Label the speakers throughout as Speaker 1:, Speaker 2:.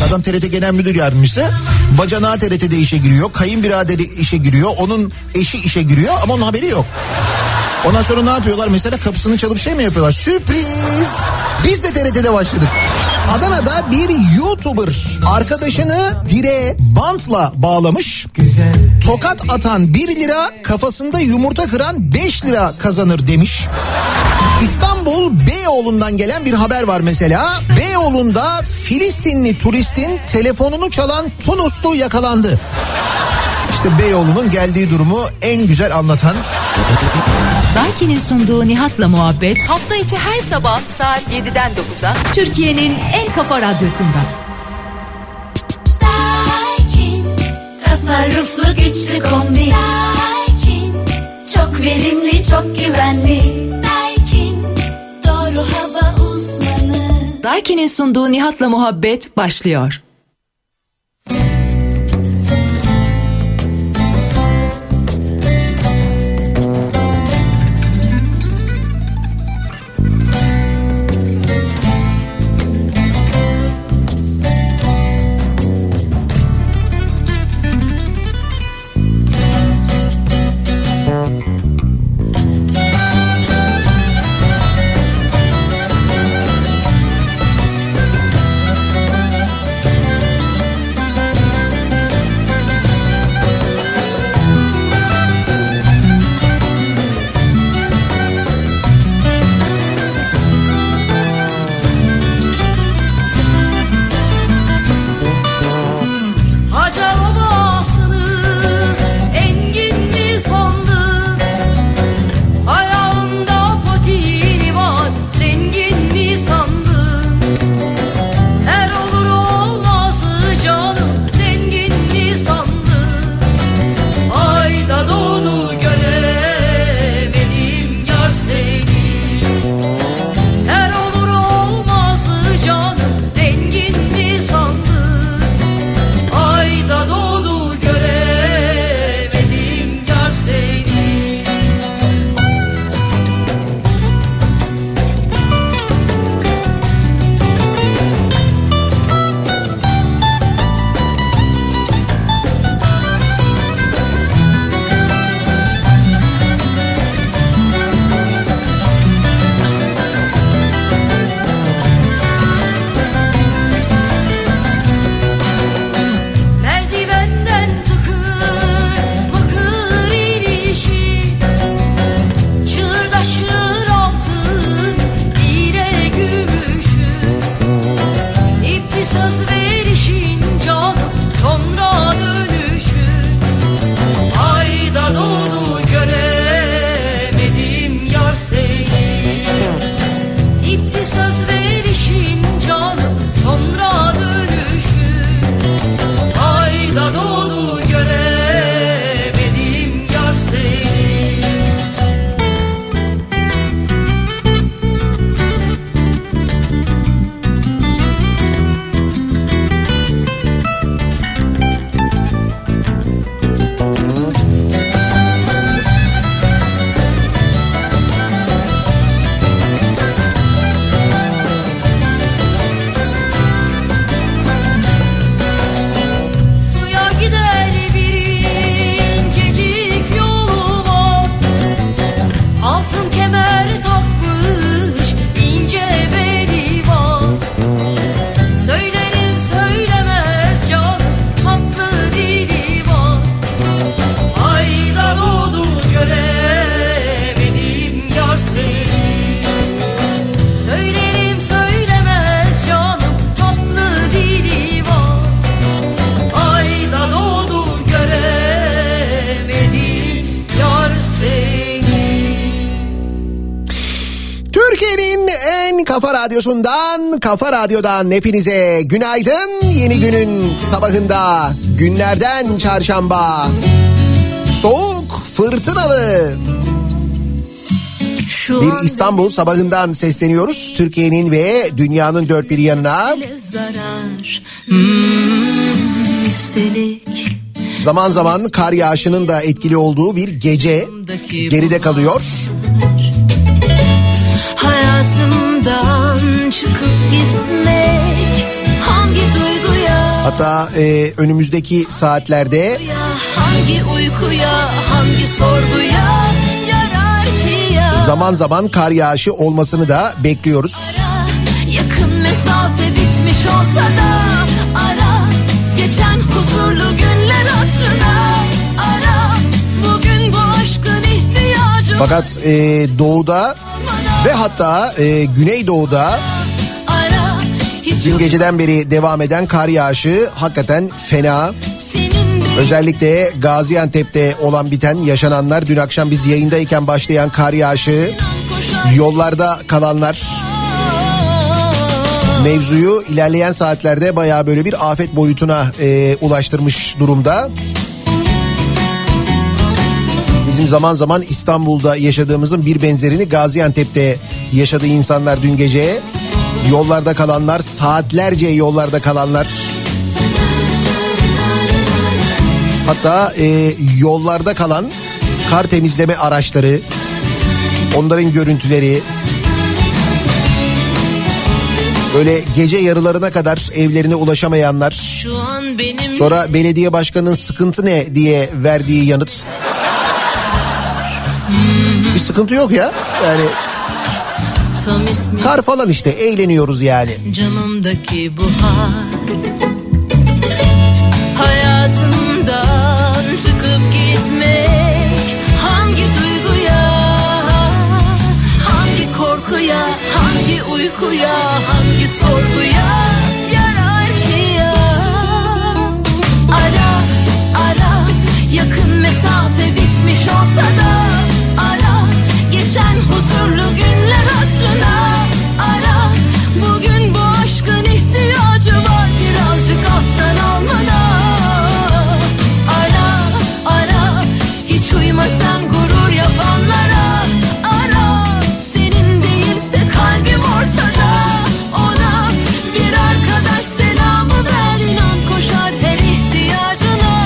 Speaker 1: Adam TRT Genel Müdür Yardımcısı. Bacanağı TRT'de işe giriyor. Kayınbiraderi işe giriyor. Onun eşi işe giriyor ama onun haberi yok. Ondan sonra ne yapıyorlar? Mesela kapısını çalıp şey mi yapıyorlar? Sürpriz! Biz de TRT'de başladık. Adana'da bir YouTuber arkadaşını direğe bantla bağlamış. Tokat atan 1 lira, kafasında yumurta kıran 5 lira kazanır demiş. İstanbul Beyoğlu'ndan gelen bir haber var mesela. Beyoğlu'nda Filistinli turistin telefonunu çalan Tunuslu yakalandı. İşte Beyoğlu'nun geldiği durumu en güzel anlatan.
Speaker 2: Daiki'nin sunduğu Nihat'la Muhabbet hafta içi her sabah saat 7'den 9'a Türkiye'nin en kafa radyosunda.
Speaker 3: Daikin, tasarruflu güçlü kombi. Daikin, çok verimli çok güvenli. Daikin, doğru hava uzmanı.
Speaker 2: Daiki'nin sunduğu Nihat'la Muhabbet başlıyor.
Speaker 1: Kafa Radyosu'ndan, Kafa Radyo'dan hepinize günaydın. Yeni günün sabahında, günlerden çarşamba. Soğuk, fırtınalı bir İstanbul sabahından sesleniyoruz. Türkiye'nin ve dünyanın dört bir yanına. Zaman zaman kar yağışının da etkili olduğu bir gece geride kalıyor.
Speaker 3: Hayatımdan çıkıp gitmek hangi duyguya
Speaker 1: Hatta önümüzdeki saatlerde
Speaker 3: hangi uykuya, hangi sorguya yarar ki ya?
Speaker 1: Zaman zaman kar yağışı olmasını da bekliyoruz.
Speaker 3: Yakın mesafe bitmiş olsa da ara, geçen huzurlu günler asrına ara, bugün bu aşkın ihtiyacı.
Speaker 1: Fakat doğuda ve hatta güneydoğuda dün geceden beri devam eden kar yağışı hakikaten fena. Özellikle Gaziantep'te olan biten, yaşananlar, dün akşam biz yayındayken başlayan kar yağışı, yollarda kalanlar, mevzuyu ilerleyen saatlerde bayağı böyle bir afet boyutuna ulaştırmış durumda. Bizim zaman zaman İstanbul'da yaşadığımızın bir benzerini Gaziantep'te yaşadığı insanlar dün gece. Yollarda kalanlar, saatlerce yollarda kalanlar. Hatta yollarda kalan kar temizleme araçları, onların görüntüleri. Böyle gece yarılarına kadar evlerine ulaşamayanlar. Sonra belediye başkanının sıkıntı ne diye verdiği yanıt. Bir sıkıntı yok ya. Yani kar falan işte, eğleniyoruz yani.
Speaker 3: Canımdaki bu hal, hayatımdan çıkıp gitmek, hangi duyguya, hangi korkuya, hangi uykuya, hangi sorguya yarar ki ya? Ara, ara, yakın mesafe bitmiş olsa da ara, geçen huzurlu günler asrına ara, bugün bu aşkın ihtiyacı var birazcık alttan almana. Ara, ara, hiç uymasan gurur yapanlara ara, senin değilse kalbim ortada, ona bir arkadaş selamı ver, inan koşar her ihtiyacına.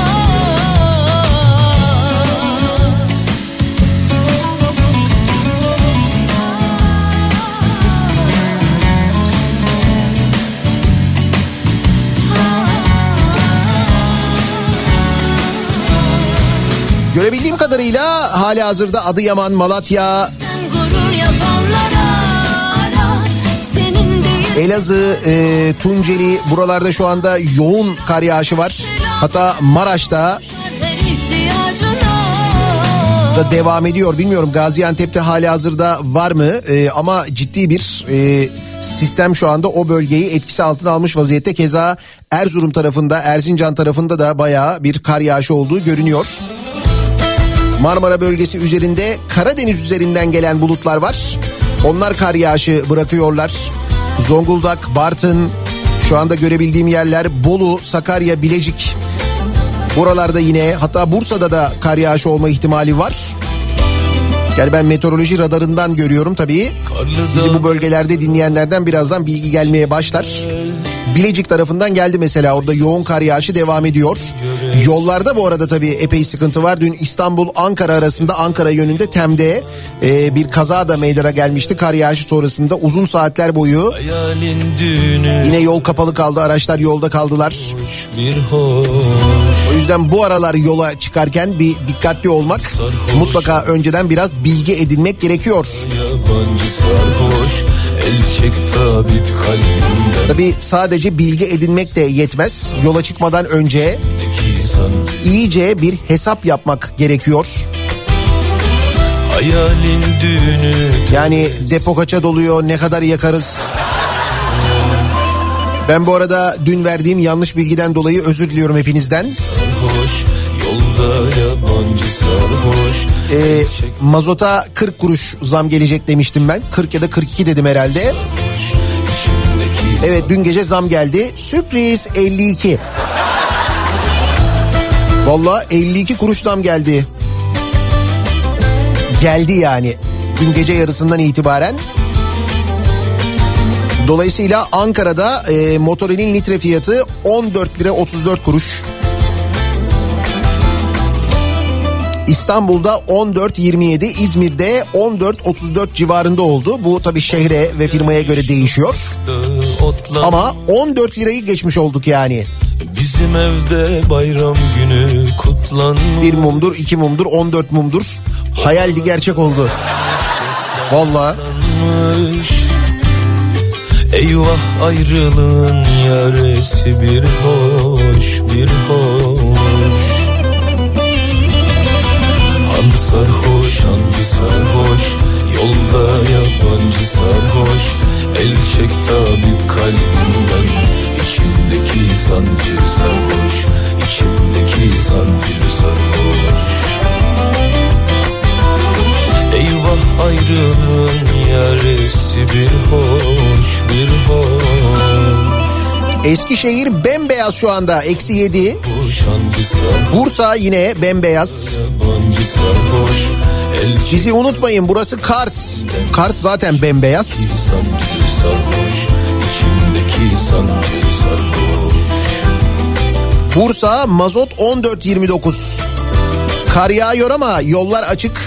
Speaker 1: Görebildiğim kadarıyla halihazırda Adıyaman, Malatya, Elazığ, Tunceli, buralarda şu anda yoğun kar yağışı var. Hatta Maraş'ta da devam ediyor. Bilmiyorum Gaziantep'te halihazırda var mı? Ama ciddi bir sistem şu anda o bölgeyi etkisi altına almış vaziyette. Keza Erzurum tarafında, Erzincan tarafında da bayağı bir kar yağışı olduğu görünüyor. Marmara bölgesi üzerinde Karadeniz üzerinden gelen bulutlar var. Onlar kar yağışı bırakıyorlar. Zonguldak, Bartın, şu anda görebildiğim yerler Bolu, Sakarya, Bilecik. Buralarda yine, hatta Bursa'da da kar yağışı olma ihtimali var. Yani ben meteoroloji radarından görüyorum tabii. Bizi bu bölgelerde dinleyenlerden birazdan bilgi gelmeye başlar. Bilecik tarafından geldi mesela, orada yoğun kar yağışı devam ediyor. Yollarda bu arada tabii epey sıkıntı var. Dün İstanbul-Ankara arasında, Ankara yönünde Tem'de bir kaza da meydana gelmişti. Kar yağışı sonrasında uzun saatler boyu yine yol kapalı kaldı, araçlar yolda kaldılar. O yüzden bu aralar yola çıkarken bir dikkatli olmak, mutlaka önceden biraz bilgi edinmek gerekiyor. Tabii sadece bilgi edinmek de yetmez. Yola çıkmadan önce iyice bir hesap yapmak gerekiyor. Yani depo kaça doluyor, ne kadar yakarız? Ben bu arada dün verdiğim yanlış bilgiden dolayı özür diliyorum hepinizden. Mazota 40 kuruş zam gelecek demiştim ben. 40 ya da 42 dedim herhalde. Evet, dün gece zam geldi. Sürpriz 52. Vallahi 52 kuruş zam geldi. Geldi yani. Dün gece yarısından itibaren. Dolayısıyla Ankara'da motorinin litre fiyatı 14 lira 34 kuruş. İstanbul'da 14.27, İzmir'de 14.34 civarında oldu. Bu tabii şehre ve firmaya göre değişiyor. Ama 14 lirayı geçmiş olduk yani.
Speaker 4: Bizim evde bayram günü kutlanmış.
Speaker 1: 1 mumdur, 2 mumdur, 14 mumdur. Hayaldi, gerçek oldu. Vallahi.
Speaker 4: Eyvah ayrılığın yaresi bir hoş, bir hoş. Hangi sarhoş, hangi sarhoş, yolda yabancı sarhoş. El çek tabip kalbimden, içimdeki sancı sarhoş, içimdeki sancı sarhoş. Eyvah ayrılığın yaresi bir hoş, bir hoş.
Speaker 1: Eskişehir bembeyaz şu anda, -7. Bursa yine bembeyaz. Bizi unutmayın, burası Kars. Kars zaten bembeyaz. Bursa mazot 14.29. Kar yağıyor ama yollar açık.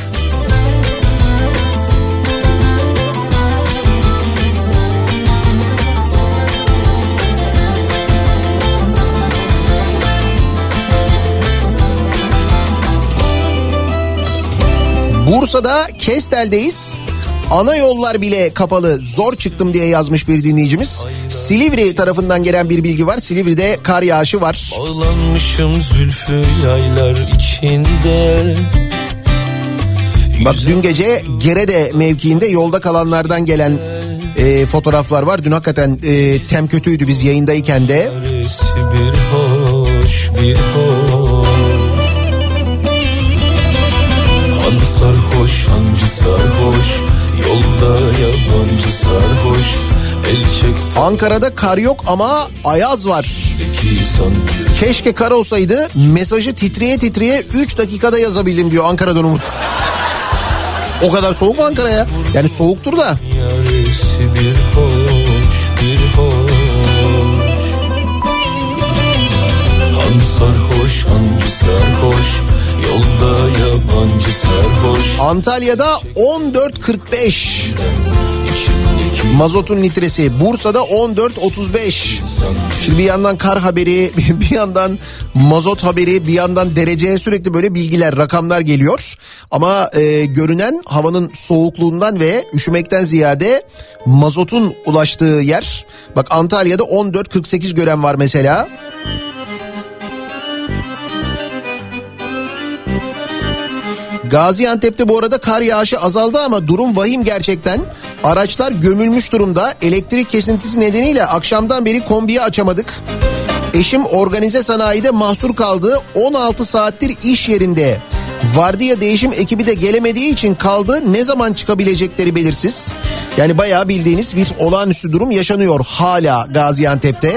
Speaker 1: Bursa'da Kestel'deyiz. Ana yollar bile kapalı, zor çıktım diye yazmış bir dinleyicimiz. Silivri tarafından gelen bir bilgi var. Silivri'de kar yağışı var.
Speaker 4: Bağlanmışım zülfü yaylar içinde.
Speaker 1: Bak dün gece Gerede mevkiinde yolda kalanlardan gelen fotoğraflar var. Dün hakikaten tem kötüydü biz yayındayken de.
Speaker 4: Bir hoş, bir hoş. Hangi sarhoş, hangi sarhoş, yolda yabancı sarhoş.
Speaker 1: Ankara'da kar yok ama ayaz var. Keşke kar olsaydı, mesajı titreye titreye 3 dakikada yazabildim diyor Ankara'dan Umut. O kadar soğuk mu Ankara ya? Yani soğuktur da.
Speaker 4: Bir hoş, bir hoş. Hangi sarhoş, hangi sarhoş, yolda yabancı sarhoş.
Speaker 1: Antalya'da 14.45 mazotun litresi. Bursa'da 14.35. Şimdi bir yandan kar haberi, bir yandan mazot haberi, bir yandan derece, sürekli böyle bilgiler, rakamlar geliyor. Ama görünen havanın soğukluğundan ve üşümekten ziyade mazotun ulaştığı yer. Bak Antalya'da 14.48 gören var mesela. Gaziantep'te bu arada kar yağışı azaldı ama durum vahim gerçekten. Araçlar gömülmüş durumda. Elektrik kesintisi nedeniyle akşamdan beri kombiyi açamadık. Eşim organize sanayide mahsur kaldı. 16 saattir iş yerinde. Vardiya değişim ekibi de gelemediği için kaldı. Ne zaman çıkabilecekleri belirsiz. Yani bayağı bildiğiniz bir olağanüstü durum yaşanıyor hala Gaziantep'te.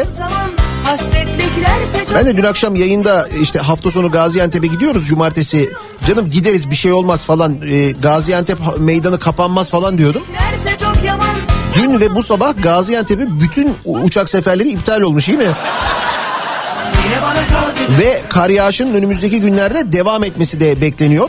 Speaker 1: Ben de dün akşam yayında işte hafta sonu Gaziantep'e gidiyoruz cumartesi. Canım gideriz bir şey olmaz falan. Gaziantep meydanı kapanmaz falan diyordum. Dün ve bu sabah Gaziantep'in bütün uçak seferleri iptal olmuş, iyi mi? Ve kar yağışının önümüzdeki günlerde devam etmesi de bekleniyor.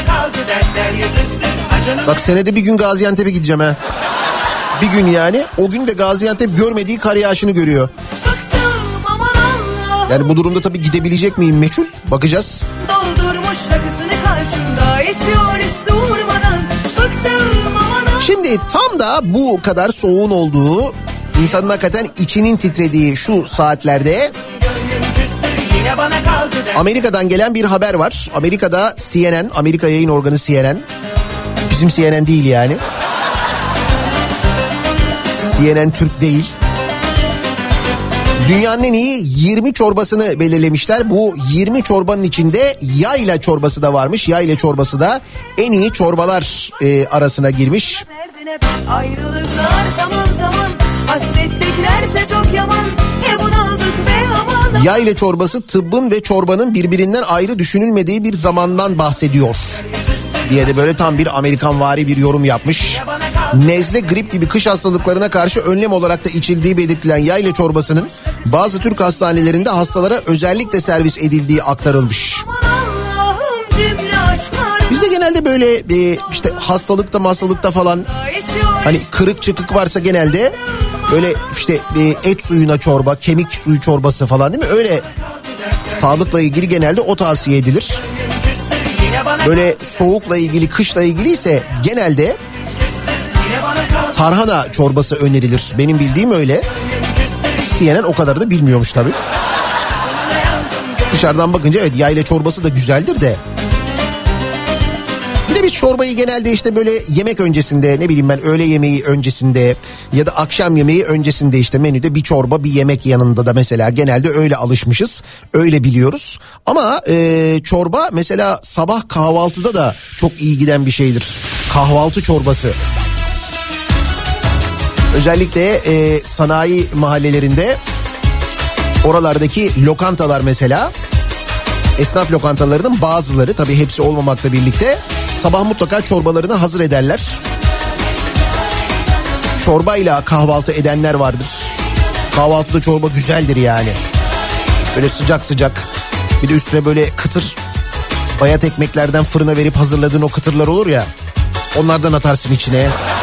Speaker 1: Bak senede bir gün Gaziantep'e gideceğim ha. Bir gün yani. O gün de Gaziantep görmediği kar yağışını görüyor. Yani bu durumda tabii gidebilecek miyim meçhul? Bakacağız. Doldurmuş rakısını karşımda içiyor hiç durmadan. Bıktım aman. Şimdi tam da bu kadar soğuğun olduğu, insanın hakikaten içinin titrediği şu saatlerde Amerika'dan gelen bir haber var. Amerika'da CNN, Amerika yayın organı CNN. Bizim CNN değil yani. CNN Türk değil. Dünyanın en iyi 20 çorbasını belirlemişler. Bu 20 çorbanın içinde yayla çorbası da varmış. Yayla çorbası da en iyi çorbalar arasına girmiş. Ayrılıklar zaman zaman, hasretliklerse çok yaman. Yayla çorbası tıbbın ve çorbanın birbirinden ayrı düşünülmediği bir zamandan bahsediyor diye de böyle tam bir Amerikanvari bir yorum yapmış. Nezle, grip gibi kış hastalıklarına karşı önlem olarak da içildiği belirtilen yayla çorbasının bazı Türk hastanelerinde hastalara özellikle servis edildiği aktarılmış. Bizde genelde böyle işte hastalıkta falan hani kırık çıkık varsa genelde Böyle işte et suyuna çorba, kemik suyu çorbası falan değil mi? Öyle sağlıkla ilgili genelde o tavsiye edilir. Böyle soğukla ilgili, kışla ilgili ise genelde tarhana çorbası önerilir. Benim bildiğim öyle. CNN o kadar da bilmiyormuş tabii. Dışarıdan bakınca evet, yayla çorbası da güzeldir de. Bir de biz çorbayı genelde işte böyle yemek öncesinde, ne bileyim ben, öğle yemeği öncesinde ya da akşam yemeği öncesinde işte menüde bir çorba, bir yemek yanında da mesela genelde öyle alışmışız. Öyle biliyoruz. Ama çorba mesela sabah kahvaltıda da çok iyi giden bir şeydir. Kahvaltı çorbası. Özellikle sanayi mahallelerinde, oralardaki lokantalar mesela, esnaf lokantalarının bazıları, tabii hepsi olmamakla birlikte, sabah mutlaka çorbalarını hazır ederler. Çorbayla kahvaltı edenler vardır. Kahvaltıda çorba güzeldir yani. Böyle sıcak sıcak. Bir de üstüne böyle kıtır bayat ekmeklerden fırına verip hazırladığın o kıtırlar olur ya. Onlardan atarsın içine.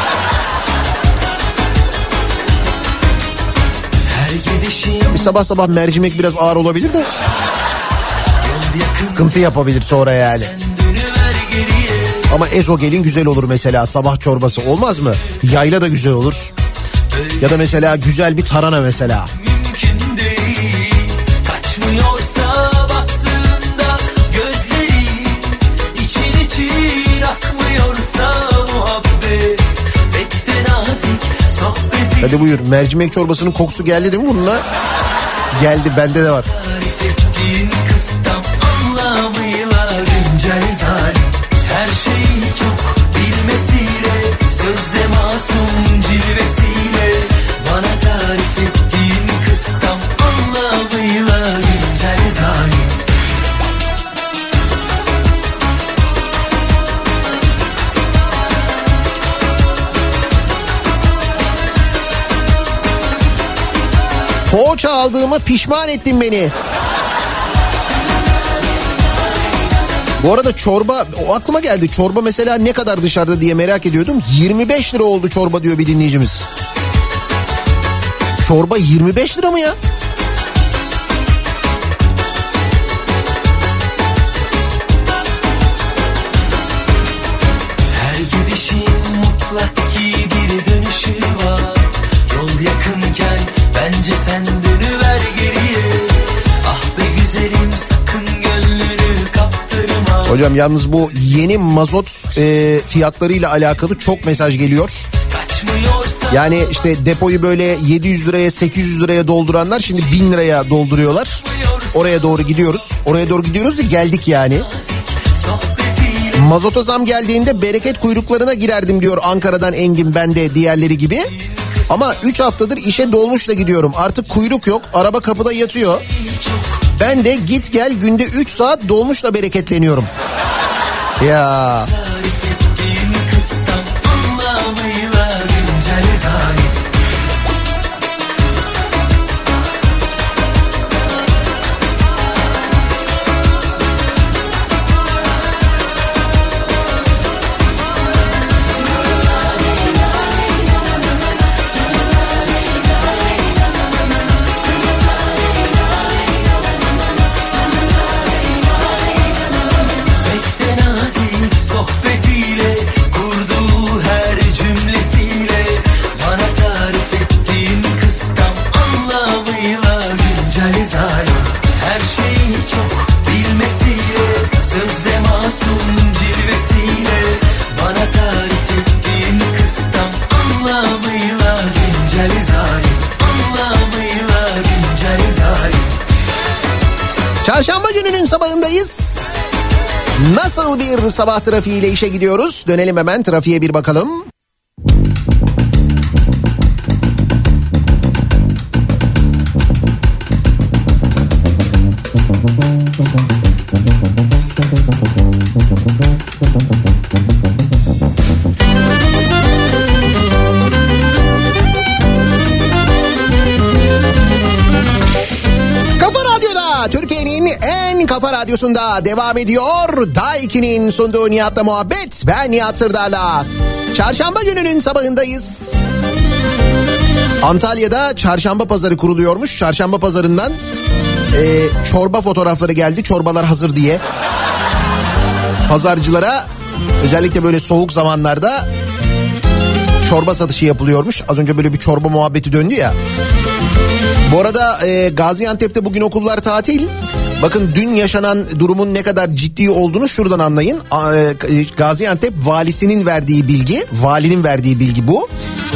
Speaker 1: Bir sabah sabah mercimek biraz ağır olabilir de sıkıntı yapabilir sonra yani. Ama ezogelin güzel olur mesela, sabah çorbası olmaz mı? Yayla da güzel olur. Ya da mesela güzel bir tarhana mesela.
Speaker 5: Mümkün değil, kaçmıyorsa baktığında gözlerin, için için akmıyorsa muhabbet, pek de nazik sohbeti.
Speaker 1: Hadi buyur, mercimek çorbasının kokusu geldi değil mi bununla? Geldi, bende de var.
Speaker 5: Tarif ettiğin kıstam anlamıyla güncel zalim. Her şeyi çok bilmesiyle, sözde masum cilvesiyle, bana tarif ettiğin kıstam anlamıyla güncel zalim.
Speaker 1: Poğaça aldığıma pişman ettin beni. Bu arada çorba, o aklıma geldi. Çorba mesela ne kadar dışarıda diye merak ediyordum. 25 lira oldu çorba diyor bir dinleyicimiz. Çorba 25 lira mı ya?
Speaker 5: Her gidişin mutlak ki bir dönüşü var. Yol yakınken bence sen dönüver geriye. Ah be güzelim, sakın gönlünü kaptırma.
Speaker 1: Hocam yalnız bu yeni mazot fiyatlarıyla alakalı çok mesaj geliyor. Yani işte depoyu böyle 700 liraya 800 liraya dolduranlar şimdi 1000 liraya dolduruyorlar. Oraya doğru gidiyoruz. Oraya doğru gidiyoruz da geldik yani. Mazota zam geldiğinde bereket kuyruklarına girerdim diyor Ankara'dan Engin, ben de diğerleri gibi. Ama 3 haftadır işe dolmuşla gidiyorum. Artık kuyruk yok. Araba kapıda yatıyor. Ben de git gel günde 3 saat dolmuşla bereketleniyorum. Ya.
Speaker 5: Sohbetiyle, kurduğu her cümlesiyle, bana tarif ettiğin kıstam anlamıyla güncel zalim. Her şeyi çok bilmesiyle, sözde masum cilvesiyle, bana tarif ettiğin kıstam anlamıyla güncel zalim. Anlamıyla güncel zalim.
Speaker 1: Çarşamba gününün sabahındayız. Nasıl bir sabah trafiğiyle işe gidiyoruz? Dönelim hemen trafiğe bir bakalım. Kafa Radyosu'nda devam ediyor. Daiki'nin sunduğu Nihat'la muhabbet. Ben Nihat Sırdar'la. Çarşamba gününün sabahındayız. Antalya'da çarşamba pazarı kuruluyormuş. Çarşamba pazarından çorba fotoğrafları geldi. Çorbalar hazır diye. Pazarcılara özellikle böyle soğuk zamanlarda çorba satışı yapılıyormuş. Az önce böyle bir çorba muhabbeti döndü ya. Bu arada Gaziantep'te bugün okullar tatil. Bakın dün yaşanan durumun ne kadar ciddi olduğunu şuradan anlayın. Gaziantep valinin verdiği bilgi bu.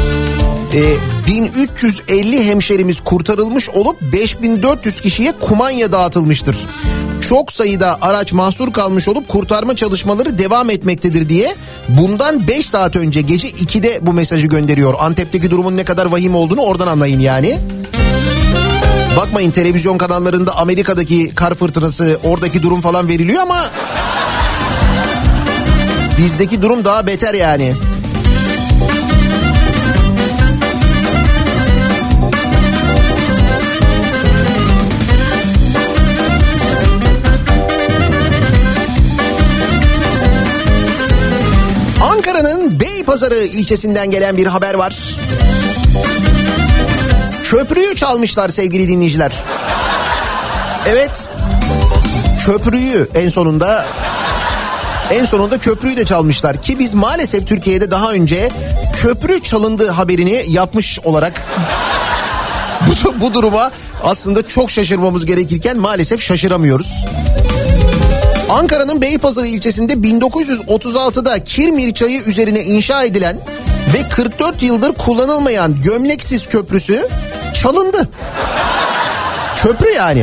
Speaker 1: 1350 hemşerimiz kurtarılmış olup 5400 kişiye kumanya dağıtılmıştır. Çok sayıda araç mahsur kalmış olup kurtarma çalışmaları devam etmektedir diye bundan 5 saat önce gece 2'de bu mesajı gönderiyor. Antep'teki durumun ne kadar vahim olduğunu oradan anlayın yani. Bakmayın televizyon kanallarında Amerika'daki kar fırtınası, oradaki durum falan veriliyor ama bizdeki durum daha beter yani. Ankara'nın Beypazarı ilçesinden gelen bir haber var. Köprüyü çalmışlar sevgili dinleyiciler. Evet. Köprüyü en sonunda köprüyü de çalmışlar ki biz maalesef Türkiye'de daha önce köprü çalındığı haberini yapmış olarak bu duruma aslında çok şaşırmamız gerekirken maalesef şaşıramıyoruz. Ankara'nın Beypazarı ilçesinde 1936'da Kirmir Çayı üzerine inşa edilen ve 44 yıldır kullanılmayan Gömleksiz Köprüsü çalındı. Köprü yani.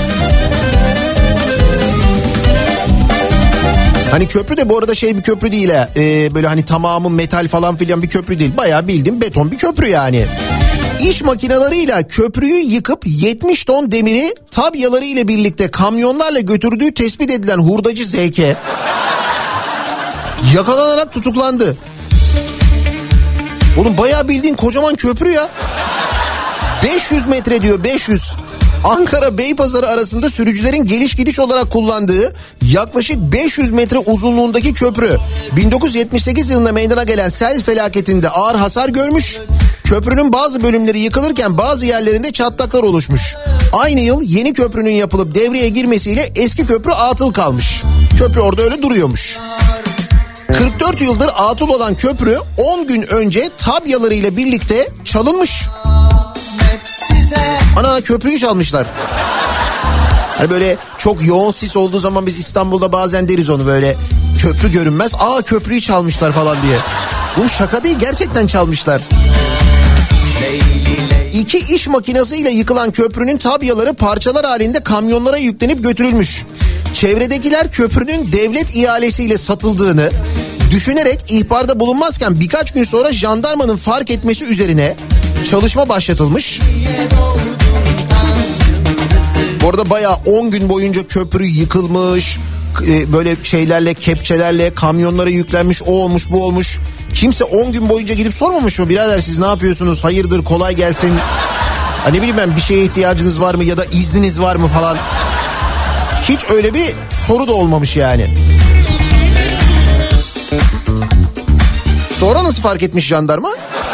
Speaker 1: Hani köprü de bu arada bir köprü değil ha. Böyle hani tamamı metal falan filan bir köprü değil. Bayağı bildiğim beton bir köprü yani. İş makineleriyle köprüyü yıkıp 70 ton demiri tabyaları ile birlikte kamyonlarla götürdüğü tespit edilen hurdacı ZK yakalanarak tutuklandı. Oğlum bayağı bildiğin kocaman köprü ya. 500 metre diyor 500. Ankara Beypazarı arasında sürücülerin geliş gidiş olarak kullandığı yaklaşık 500 metre uzunluğundaki köprü 1978 yılında meydana gelen sel felaketinde ağır hasar görmüş. Köprünün bazı bölümleri yıkılırken bazı yerlerinde çatlaklar oluşmuş. Aynı yıl yeni köprünün yapılıp devreye girmesiyle eski köprü atıl kalmış. Köprü orada öyle duruyormuş. 44 yıldır atıl olan köprü 10 gün önce tabyalarıyla birlikte çalınmış. Ana köprüyü çalmışlar. Hani böyle çok yoğun sis olduğu zaman biz İstanbul'da bazen deriz onu böyle. Köprü görünmez. Köprüyü çalmışlar falan diye. Bu şaka değil, gerçekten çalmışlar. 2 iş makinesiyle yıkılan köprünün tabyaları parçalar halinde kamyonlara yüklenip götürülmüş. Çevredekiler köprünün devlet ihalesiyle satıldığını düşünerek ihbarda bulunmazken birkaç gün sonra jandarmanın fark etmesi üzerine çalışma başlatılmış. Bu arada bayağı 10 gün boyunca köprü yıkılmış. Böyle şeylerle, kepçelerle kamyonlara yüklenmiş, o olmuş bu olmuş. Kimse 10 gün boyunca gidip sormamış mı? Birader siz ne yapıyorsunuz? Hayırdır, kolay gelsin. Ne bileyim ben, bir şeye ihtiyacınız var mı ya da izniniz var mı falan. Hiç öyle bir soru da olmamış yani. Sonra nasıl fark etmiş jandarma?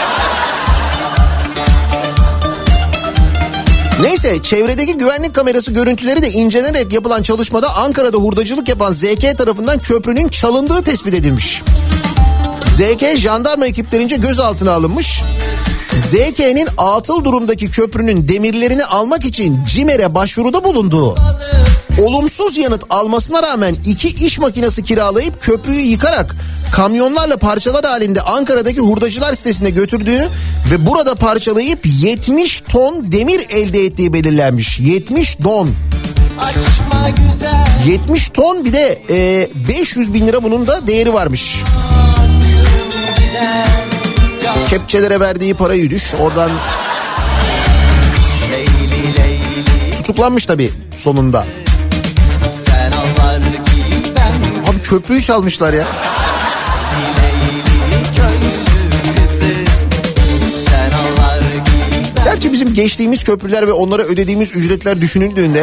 Speaker 1: Neyse, çevredeki güvenlik kamerası görüntüleri de incelenerek yapılan çalışmada Ankara'da hurdacılık yapan ZK tarafından köprünün çalındığı tespit edilmiş. ZK jandarma ekiplerince gözaltına alınmış. ZK'nin atıl durumdaki köprünün demirlerini almak için CİMER'e başvuruda bulunduğu, olumsuz yanıt almasına rağmen 2 iş makinesi kiralayıp köprüyü yıkarak kamyonlarla parçalar halinde Ankara'daki hurdacılar sitesine götürdüğü ve burada parçalayıp 70 ton demir elde ettiği belirlenmiş. 70 ton. 70 ton, bir de 500 bin lira bunun da değeri varmış. Kepçelere verdiği parayı düş, oradan tutuklanmış tabii sonunda. Abi köprüyü çalmışlar ya. Gerçi bizim geçtiğimiz köprüler ve onlara ödediğimiz ücretler düşünüldüğünde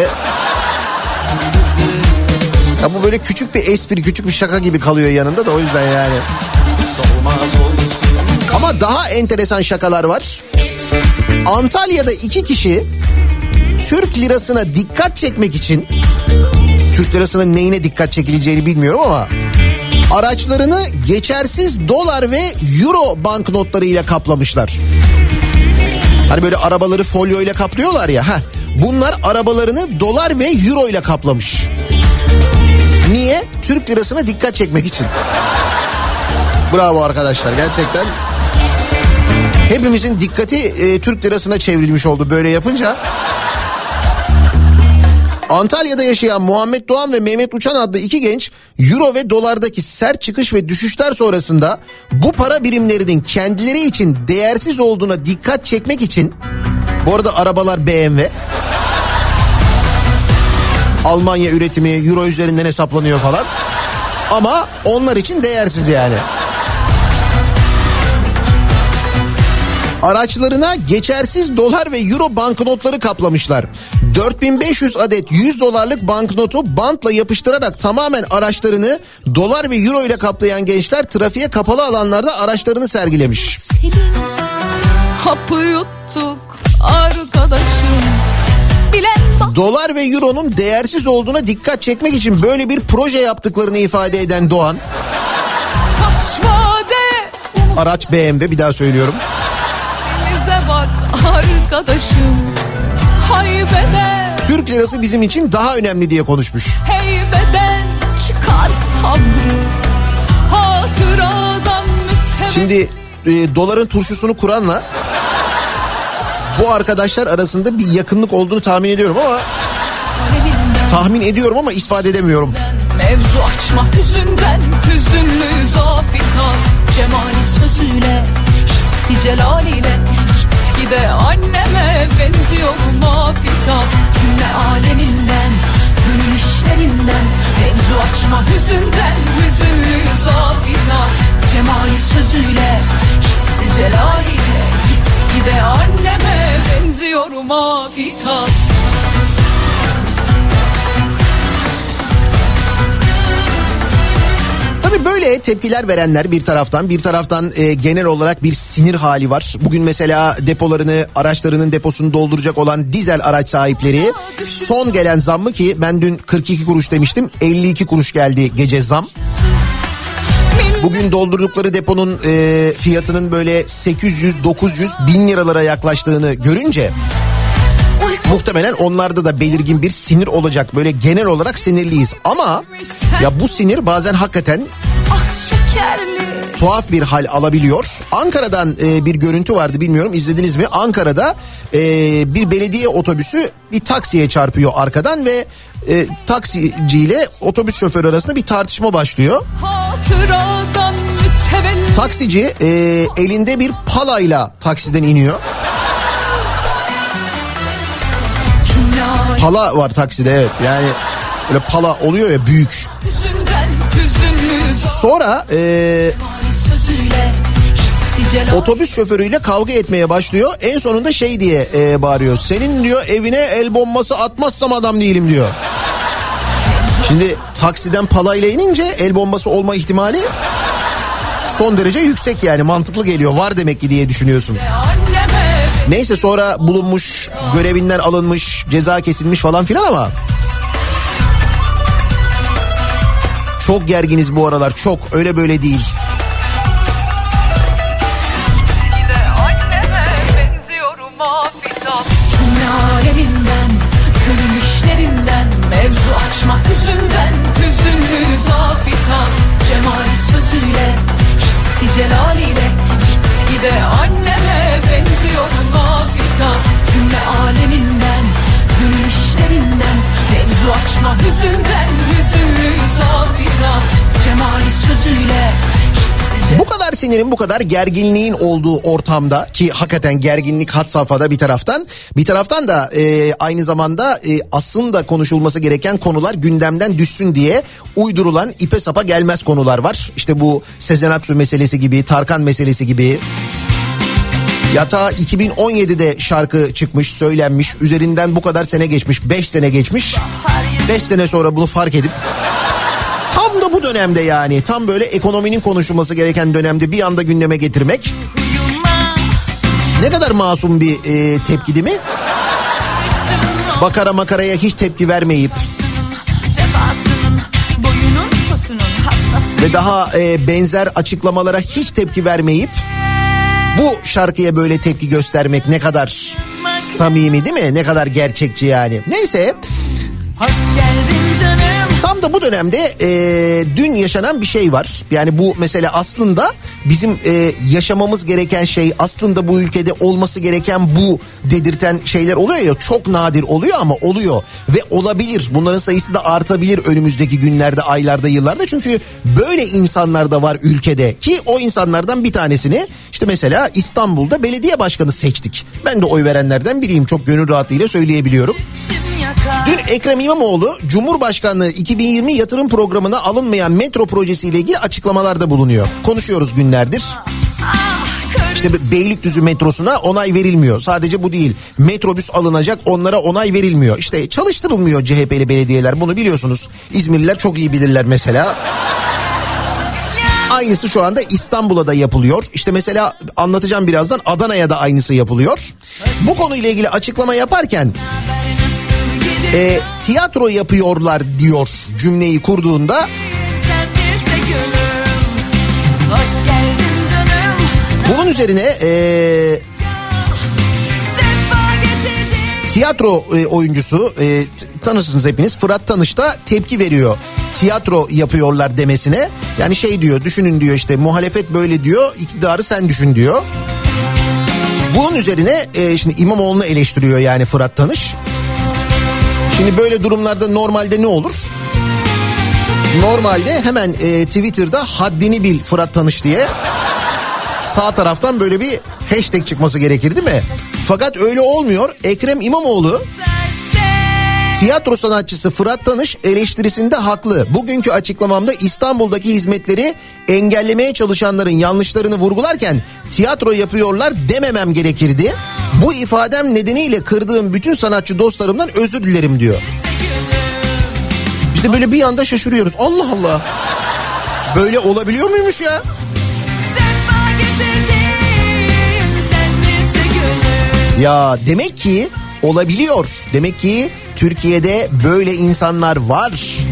Speaker 1: ya bu böyle küçük bir espri, küçük bir şaka gibi kalıyor yanında da, o yüzden yani. Ama daha enteresan şakalar var. Antalya'da 2 kişi Türk lirasına dikkat çekmek için, Türk lirasının neyine dikkat çekileceğini bilmiyorum ama araçlarını geçersiz dolar ve euro banknotlarıyla kaplamışlar. Hani böyle arabaları folyo ile kaplıyorlar ya. Bunlar arabalarını dolar ve euro ile kaplamış. Niye? Türk lirasına dikkat çekmek için. Bravo arkadaşlar, gerçekten. Hepimizin dikkati Türk lirasına çevrilmiş oldu böyle yapınca. Antalya'da yaşayan Muhammed Doğan ve Mehmet Uçan adlı 2 genç euro ve dolardaki sert çıkış ve düşüşler sonrasında bu para birimlerinin kendileri için değersiz olduğuna dikkat çekmek için, bu arada arabalar BMW, Almanya üretimi, euro üzerinden hesaplanıyor falan, ama onlar için değersiz yani. Araçlarına geçersiz dolar ve euro banknotları kaplamışlar. 4500 adet 100 dolarlık banknotu bantla yapıştırarak tamamen araçlarını dolar ve euro ile kaplayan gençler trafiğe kapalı alanlarda araçlarını sergilemiş.
Speaker 3: Senin hapı yuttuk arkadaşım.
Speaker 1: Dolar ve euronun değersiz olduğuna dikkat çekmek için böyle bir proje yaptıklarını ifade eden Doğan. Araç BMW, bir daha söylüyorum.
Speaker 3: Bak arkadaşım, haybeden
Speaker 1: Türk lirası bizim için daha önemli diye konuşmuş.
Speaker 3: Heybeden çıkarsam hatıradan mütevellit.
Speaker 1: Şimdi doların turşusunu kuranla bu arkadaşlar arasında bir yakınlık olduğunu tahmin ediyorum ama ispat edemiyorum.
Speaker 3: Mevzu açma hüzünden, hüzünlü zafitan, cemali sözüyle, hissi celaliyle, gitgide anneme benziyor mafita. Cümle aleminden, gönül işlerinden, mevzu açma hüzünden, hüzünlü zafitan, cemali sözüyle, hissi celaliyle, gitgide anneme benziyor mafita.
Speaker 1: Tabii böyle tepkiler verenler bir taraftan genel olarak bir sinir hali var. Bugün mesela depolarını, araçlarının deposunu dolduracak olan dizel araç sahipleri son gelen zammı, ki ben dün 42 kuruş demiştim, 52 kuruş geldi gece zam. Bugün doldurdukları deponun fiyatının böyle 800-900 bin liralara yaklaştığını görünce muhtemelen onlarda da belirgin bir sinir olacak. Böyle genel olarak sinirliyiz ama ya bu sinir bazen hakikaten tuhaf bir hal alabiliyor. Ankara'dan bir görüntü vardı, bilmiyorum izlediniz mi? Ankara'da bir belediye otobüsü bir taksiye çarpıyor arkadan ve taksiciyle otobüs şoförü arasında bir tartışma başlıyor. Taksici elinde bir palayla taksiden iniyor. Pala var takside, evet, yani böyle pala oluyor ya, büyük. Sonra otobüs şoförüyle kavga etmeye başlıyor. En sonunda şey diye bağırıyor. Senin diyor evine el bombası atmazsam adam değilim diyor. Şimdi taksiden palayla inince el bombası olma ihtimali son derece yüksek, yani mantıklı geliyor. Var demek ki diye düşünüyorsun. Neyse, sonra bulunmuş, görevinden alınmış, ceza kesilmiş falan filan ama çok gerginiz bu aralar, çok, öyle böyle değil.
Speaker 3: Aleminden, gönül işlerinden, mevzu açma hüzünden, hüzünlü zafitan, cemali sözüyle, hissi celaliyle, gitgide anneme benziyor mafita. Cümle aleminden, gönül işlerinden, mevzu açma hüzünden, hüzünlü zafitan, cemali sözüyle.
Speaker 1: Bu kadar sinirin, bu kadar gerginliğin olduğu ortamda, ki hakikaten gerginlik had safhada bir taraftan da aynı zamanda aslında konuşulması gereken konular gündemden düşsün diye uydurulan ipe sapa gelmez konular var. İşte bu Sezen Aksu meselesi gibi, Tarkan meselesi gibi. Yatağa 2017'de şarkı çıkmış, söylenmiş, üzerinden bu kadar sene geçmiş, 5 sene geçmiş. 5 sene sonra bunu fark edip tam da bu dönemde, yani tam böyle ekonominin konuşulması gereken dönemde bir anda gündeme getirmek Ne kadar masum bir tepki değil mi? Bakara makaraya hiç tepki vermeyip ve daha benzer açıklamalara hiç tepki vermeyip bu şarkıya böyle tepki göstermek ne kadar samimi değil mi? Ne kadar gerçekçi yani. Neyse.
Speaker 3: Hoş geldin canım.
Speaker 1: Tam da bu dönemde dün yaşanan bir şey var. Yani bu mesele aslında bizim yaşamamız gereken şey, aslında bu ülkede olması gereken bu dedirten şeyler oluyor ya, çok nadir oluyor ama oluyor ve olabilir. Bunların sayısı da artabilir önümüzdeki günlerde, aylarda, yıllarda. Çünkü böyle insanlar da var ülkede ki o insanlardan bir tanesini işte mesela İstanbul'da belediye başkanı seçtik. Ben de oy verenlerden biriyim, çok gönül rahatlığıyla söyleyebiliyorum. Dün Ekrem İmamoğlu Cumhurbaşkanlığı 2020 yatırım programına alınmayan metro projesiyle ilgili açıklamalarda bulunuyor. Konuşuyoruz günlerdir. İşte Beylikdüzü metrosuna onay verilmiyor. Sadece bu değil. Metrobüs alınacak, onlara onay verilmiyor. İşte çalıştırılmıyor CHP'li belediyeler, bunu biliyorsunuz. İzmirliler çok iyi bilirler mesela. Aynısı şu anda İstanbul'a da yapılıyor. İşte mesela anlatacağım birazdan, Adana'ya da aynısı yapılıyor. Bu konuyla ilgili açıklama yaparken tiyatro yapıyorlar diyor cümleyi kurduğunda. Bunun üzerine tiyatro oyuncusu tanırsınız hepiniz, Fırat Tanış da tepki veriyor tiyatro yapıyorlar demesine. Yani şey diyor, düşünün diyor, işte muhalefet böyle diyor, iktidarı sen düşün diyor. Bunun üzerine şimdi İmamoğlu'nu eleştiriyor yani Fırat Tanış. Şimdi böyle durumlarda normalde ne olur? Normalde hemen Twitter'da haddini bil Fırat Tanış diye sağ taraftan böyle bir hashtag çıkması gerekir değil mi? Fakat öyle olmuyor. Ekrem İmamoğlu tiyatro sanatçısı Fırat Tanış eleştirisinde haklı. Bugünkü açıklamamda İstanbul'daki hizmetleri engellemeye çalışanların yanlışlarını vurgularken tiyatro yapıyorlar dememem gerekirdi. Bu ifadem nedeniyle kırdığım bütün sanatçı dostlarımdan özür dilerim diyor. İşte böyle bir anda şaşırıyoruz. Allah Allah. Böyle olabiliyor muymuş ya? Ya demek ki olabiliyor. Demek ki Türkiye'de böyle insanlar var.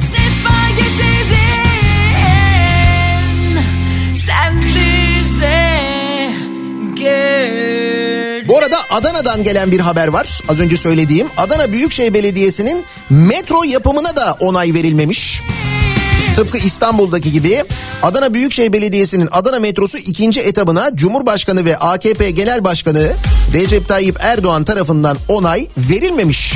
Speaker 1: Bu arada Adana'dan gelen bir haber var. Az önce söylediğim Adana Büyükşehir Belediyesi'nin metro yapımına da onay verilmemiş. Tıpkı İstanbul'daki gibi Adana Büyükşehir Belediyesi'nin Adana metrosu 2. etabına Cumhurbaşkanı ve AKP Genel Başkanı Recep Tayyip Erdoğan tarafından onay verilmemiş.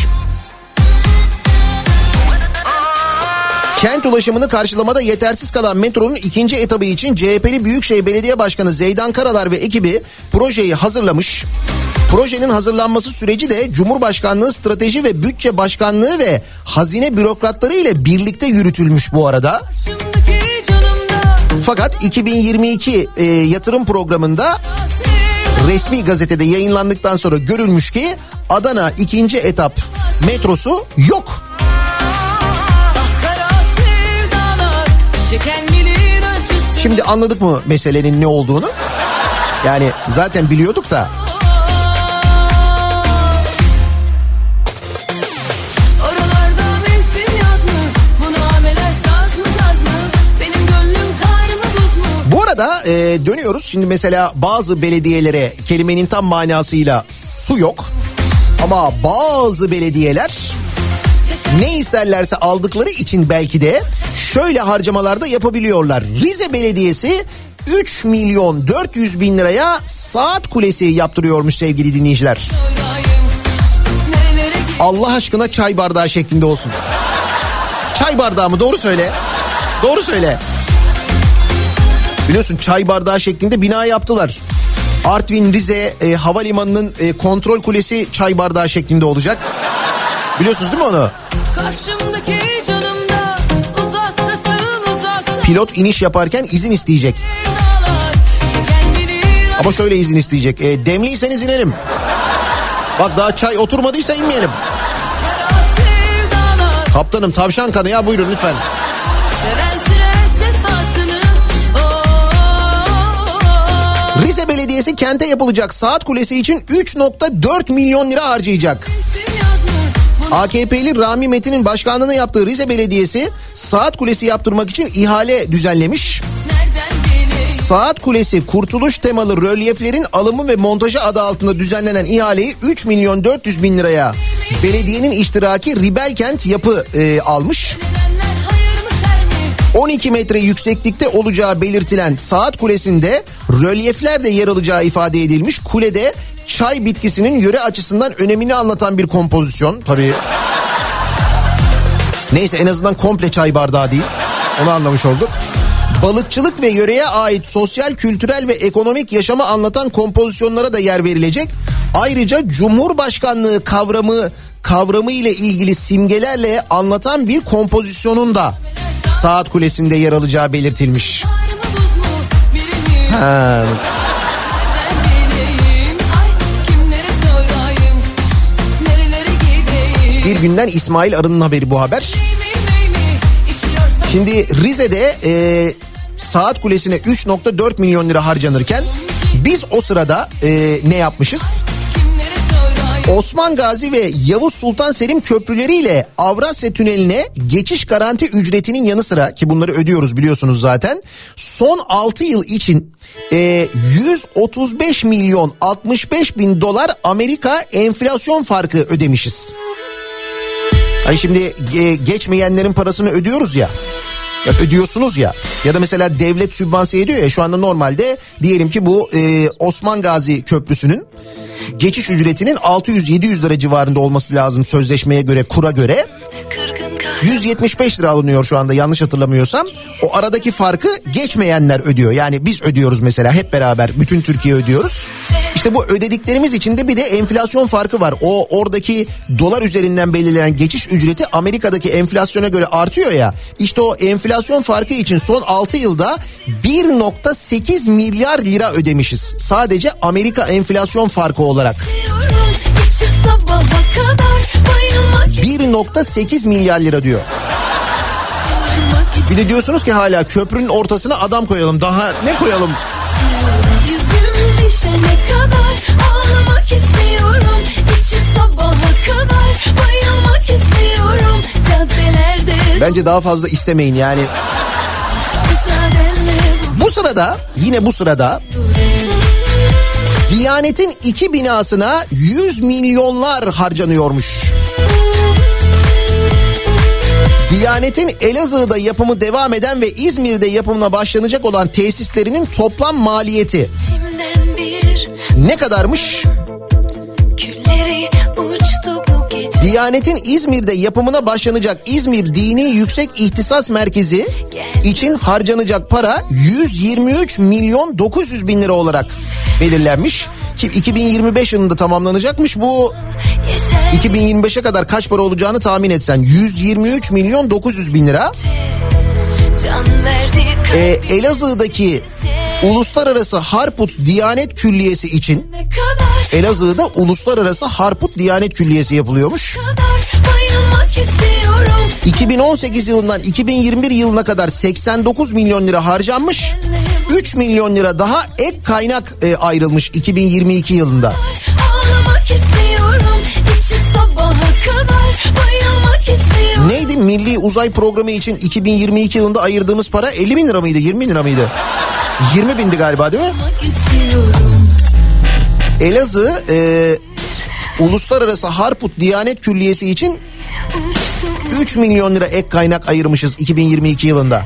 Speaker 1: Kent ulaşımını karşılamada yetersiz kalan metronun 2. etabı için CHP'li Büyükşehir Belediye Başkanı Zeydan Karalar ve ekibi projeyi hazırlamış. Projenin hazırlanması süreci de Cumhurbaşkanlığı Strateji ve Bütçe Başkanlığı ve hazine bürokratları ile birlikte yürütülmüş bu arada. Fakat 2022 yatırım programında resmi gazetede yayınlandıktan sonra görülmüş ki Adana 2. etap metrosu yok. Şimdi anladık mı meselenin ne olduğunu? Yani zaten biliyorduk da. Bu arada dönüyoruz şimdi mesela bazı belediyelere kelimenin tam manasıyla su yok. Ama bazı belediyeler ne isterlerse aldıkları için belki de şöyle harcamalarda yapabiliyorlar. Rize Belediyesi 3 milyon 400 bin liraya saat kulesi yaptırıyormuş sevgili dinleyiciler. Allah aşkına çay bardağı şeklinde olsun. Çay bardağı mı? Doğru söyle. Doğru söyle. Biliyorsun çay bardağı şeklinde bina yaptılar. Artvin Rize havalimanının kontrol kulesi çay bardağı şeklinde olacak. Biliyorsunuz değil mi onu? Pilot iniş yaparken izin isteyecek. Ama şöyle izin isteyecek. Demliyseniz inelim. Bak daha çay oturmadıysa inmeyelim. Kaptanım tavşan kanı ya, buyurun lütfen. Rize Belediyesi kente yapılacak saat kulesi için 3.4 milyon lira harcayacak. AKP'li Rami Metin'in başkanlığını yaptığı Rize Belediyesi saat kulesi yaptırmak için ihale düzenlemiş. Saat kulesi kurtuluş temalı rölyeflerin alımı ve montajı adı altında düzenlenen ihaleyi 3 milyon 400 bin liraya belediyenin iştiraki Ribelkent Yapı almış. 12 metre yükseklikte olacağı belirtilen saat kulesinde rölyefler de yer alacağı ifade edilmiş. Kulede çay bitkisinin yöre açısından önemini anlatan bir kompozisyon. Tabii. Neyse en azından komple çay bardağı değil. Onu anlamış olduk. Balıkçılık ve yöreye ait sosyal, kültürel ve ekonomik yaşamı anlatan kompozisyonlara da yer verilecek. Ayrıca Cumhurbaşkanlığı kavramı ile ilgili simgelerle anlatan bir kompozisyonun da saat kulesinde yer alacağı belirtilmiş. Ha. Bir günden İsmail Arı'nın haberi bu haber. Şimdi Rize'de saat kulesine 3.4 milyon lira harcanırken biz o sırada ne yapmışız? Osman Gazi ve Yavuz Sultan Selim köprüleriyle Avrasya Tüneli'ne geçiş garanti ücretinin yanı sıra, ki bunları ödüyoruz biliyorsunuz zaten, son 6 yıl için 135 milyon 65 bin dolar Amerika enflasyon farkı ödemişiz. Hani şimdi geçmeyenlerin parasını ödüyoruz ya. Ya ödüyorsunuz ya, ya da mesela devlet sübvanse ediyor ya, şu anda normalde diyelim ki bu Osman Gazi Köprüsü'nün geçiş ücretinin 600-700 lira civarında olması lazım sözleşmeye göre, kura göre. 175 lira alınıyor şu anda yanlış hatırlamıyorsam. O aradaki farkı geçmeyenler ödüyor. Yani biz ödüyoruz mesela hep beraber, bütün Türkiye ödüyoruz. İşte bu ödediklerimiz içinde bir de enflasyon farkı var. O oradaki dolar üzerinden belirlenen geçiş ücreti Amerika'daki enflasyona göre artıyor ya. İşte o enflasyon farkı için son 6 yılda 1.8 milyar lira ödemişiz. Sadece Amerika enflasyon farkı olarak. 1.8 milyar lira diyor. Bir de diyorsunuz ki hala köprünün ortasına adam koyalım. Daha ne koyalım? Yüzüm şişene kadar ağlamak istiyorum. İçim sabaha kadar bayılmak istiyorum. Caddelerde. Bence daha fazla istemeyin yani. Bu sırada, yine bu sırada Diyanet'in 2 binasına 100 milyonlar harcanıyormuş. Diyanet'in Elazığ'da yapımı devam eden ve İzmir'de yapımına başlanacak olan tesislerinin toplam maliyeti ne kadarmış? Diyanet'in İzmir'de yapımına başlanacak İzmir Dini Yüksek İhtisas Merkezi için harcanacak para 123 milyon 900 bin lira olarak belirlenmiş. Ki 2025 yılında tamamlanacakmış bu. 2025'e kadar kaç para olacağını tahmin etsen. 123 milyon 900 bin lira. Elazığ'daki Uluslararası Harput Diyanet Külliyesi için, Elazığ'da Uluslararası Harput Diyanet Külliyesi yapılıyormuş. 2018 yılından 2021 yılına kadar 89 milyon lira harcanmış. 3 milyon lira daha ek kaynak ayrılmış 2022 yılında. Neydi Milli Uzay Programı için 2022 yılında ayırdığımız para? 50 bin lira mıydı, 20 bin lira mıydı? 20 bindi galiba değil mi? Elazığ Uluslararası Harput Diyanet Külliyesi için 3 milyon lira ek kaynak ayırmışız 2022 yılında.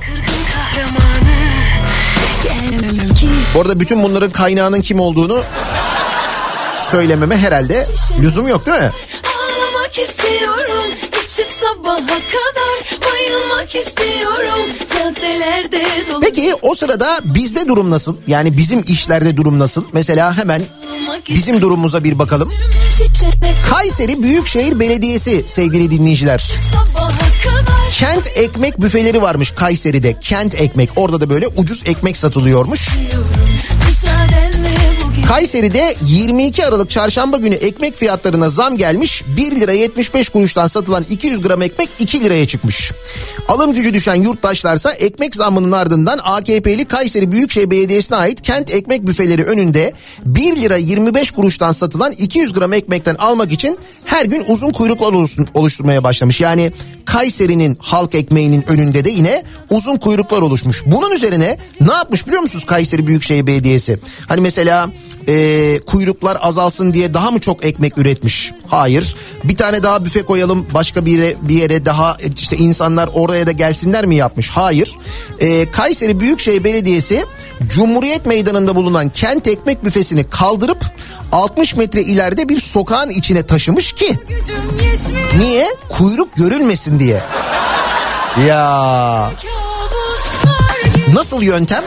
Speaker 1: Bu arada bütün bunların kaynağının kim olduğunu söylememe herhalde lüzum yok değil mi? Ağlamak istiyorum, içip sabaha kadar bayılmak istiyorum, caddelerde dolu. Peki o sırada bizde durum nasıl? Yani bizim işlerde durum nasıl? Mesela hemen bizim durumumuza bir bakalım. Kayseri Büyükşehir Belediyesi sevgili dinleyiciler. Kent ekmek büfeleri varmış Kayseri'de. Kent ekmek. Orada da böyle ucuz ekmek satılıyormuş. Kayseri'de 22 Aralık çarşamba günü ekmek fiyatlarına zam gelmiş. 1 lira 75 kuruştan satılan 200 gram ekmek 2 liraya çıkmış. Alım gücü düşen yurttaşlarsa ekmek zammının ardından AKP'li Kayseri Büyükşehir Belediyesi'ne ait kent ekmek büfeleri önünde 1 lira 25 kuruştan satılan 200 gram ekmekten almak için her gün uzun kuyruklar oluşturmaya başlamış. Yani Kayseri'nin halk ekmeğinin önünde de yine uzun kuyruklar oluşmuş. Bunun üzerine ne yapmış biliyor musunuz Kayseri Büyükşehir Belediyesi? Hani mesela kuyruklar azalsın diye daha mı çok ekmek üretmiş? Hayır. Bir tane daha büfe koyalım başka bir yere daha işte insanlar oraya da gelsinler mi yapmış? Hayır. Kayseri Büyükşehir Belediyesi Cumhuriyet Meydanı'nda bulunan kent ekmek büfesini kaldırıp 60 metre ileride bir sokağın içine taşımış ki niye? Kuyruk görülmesin diye. Ya nasıl yöntem?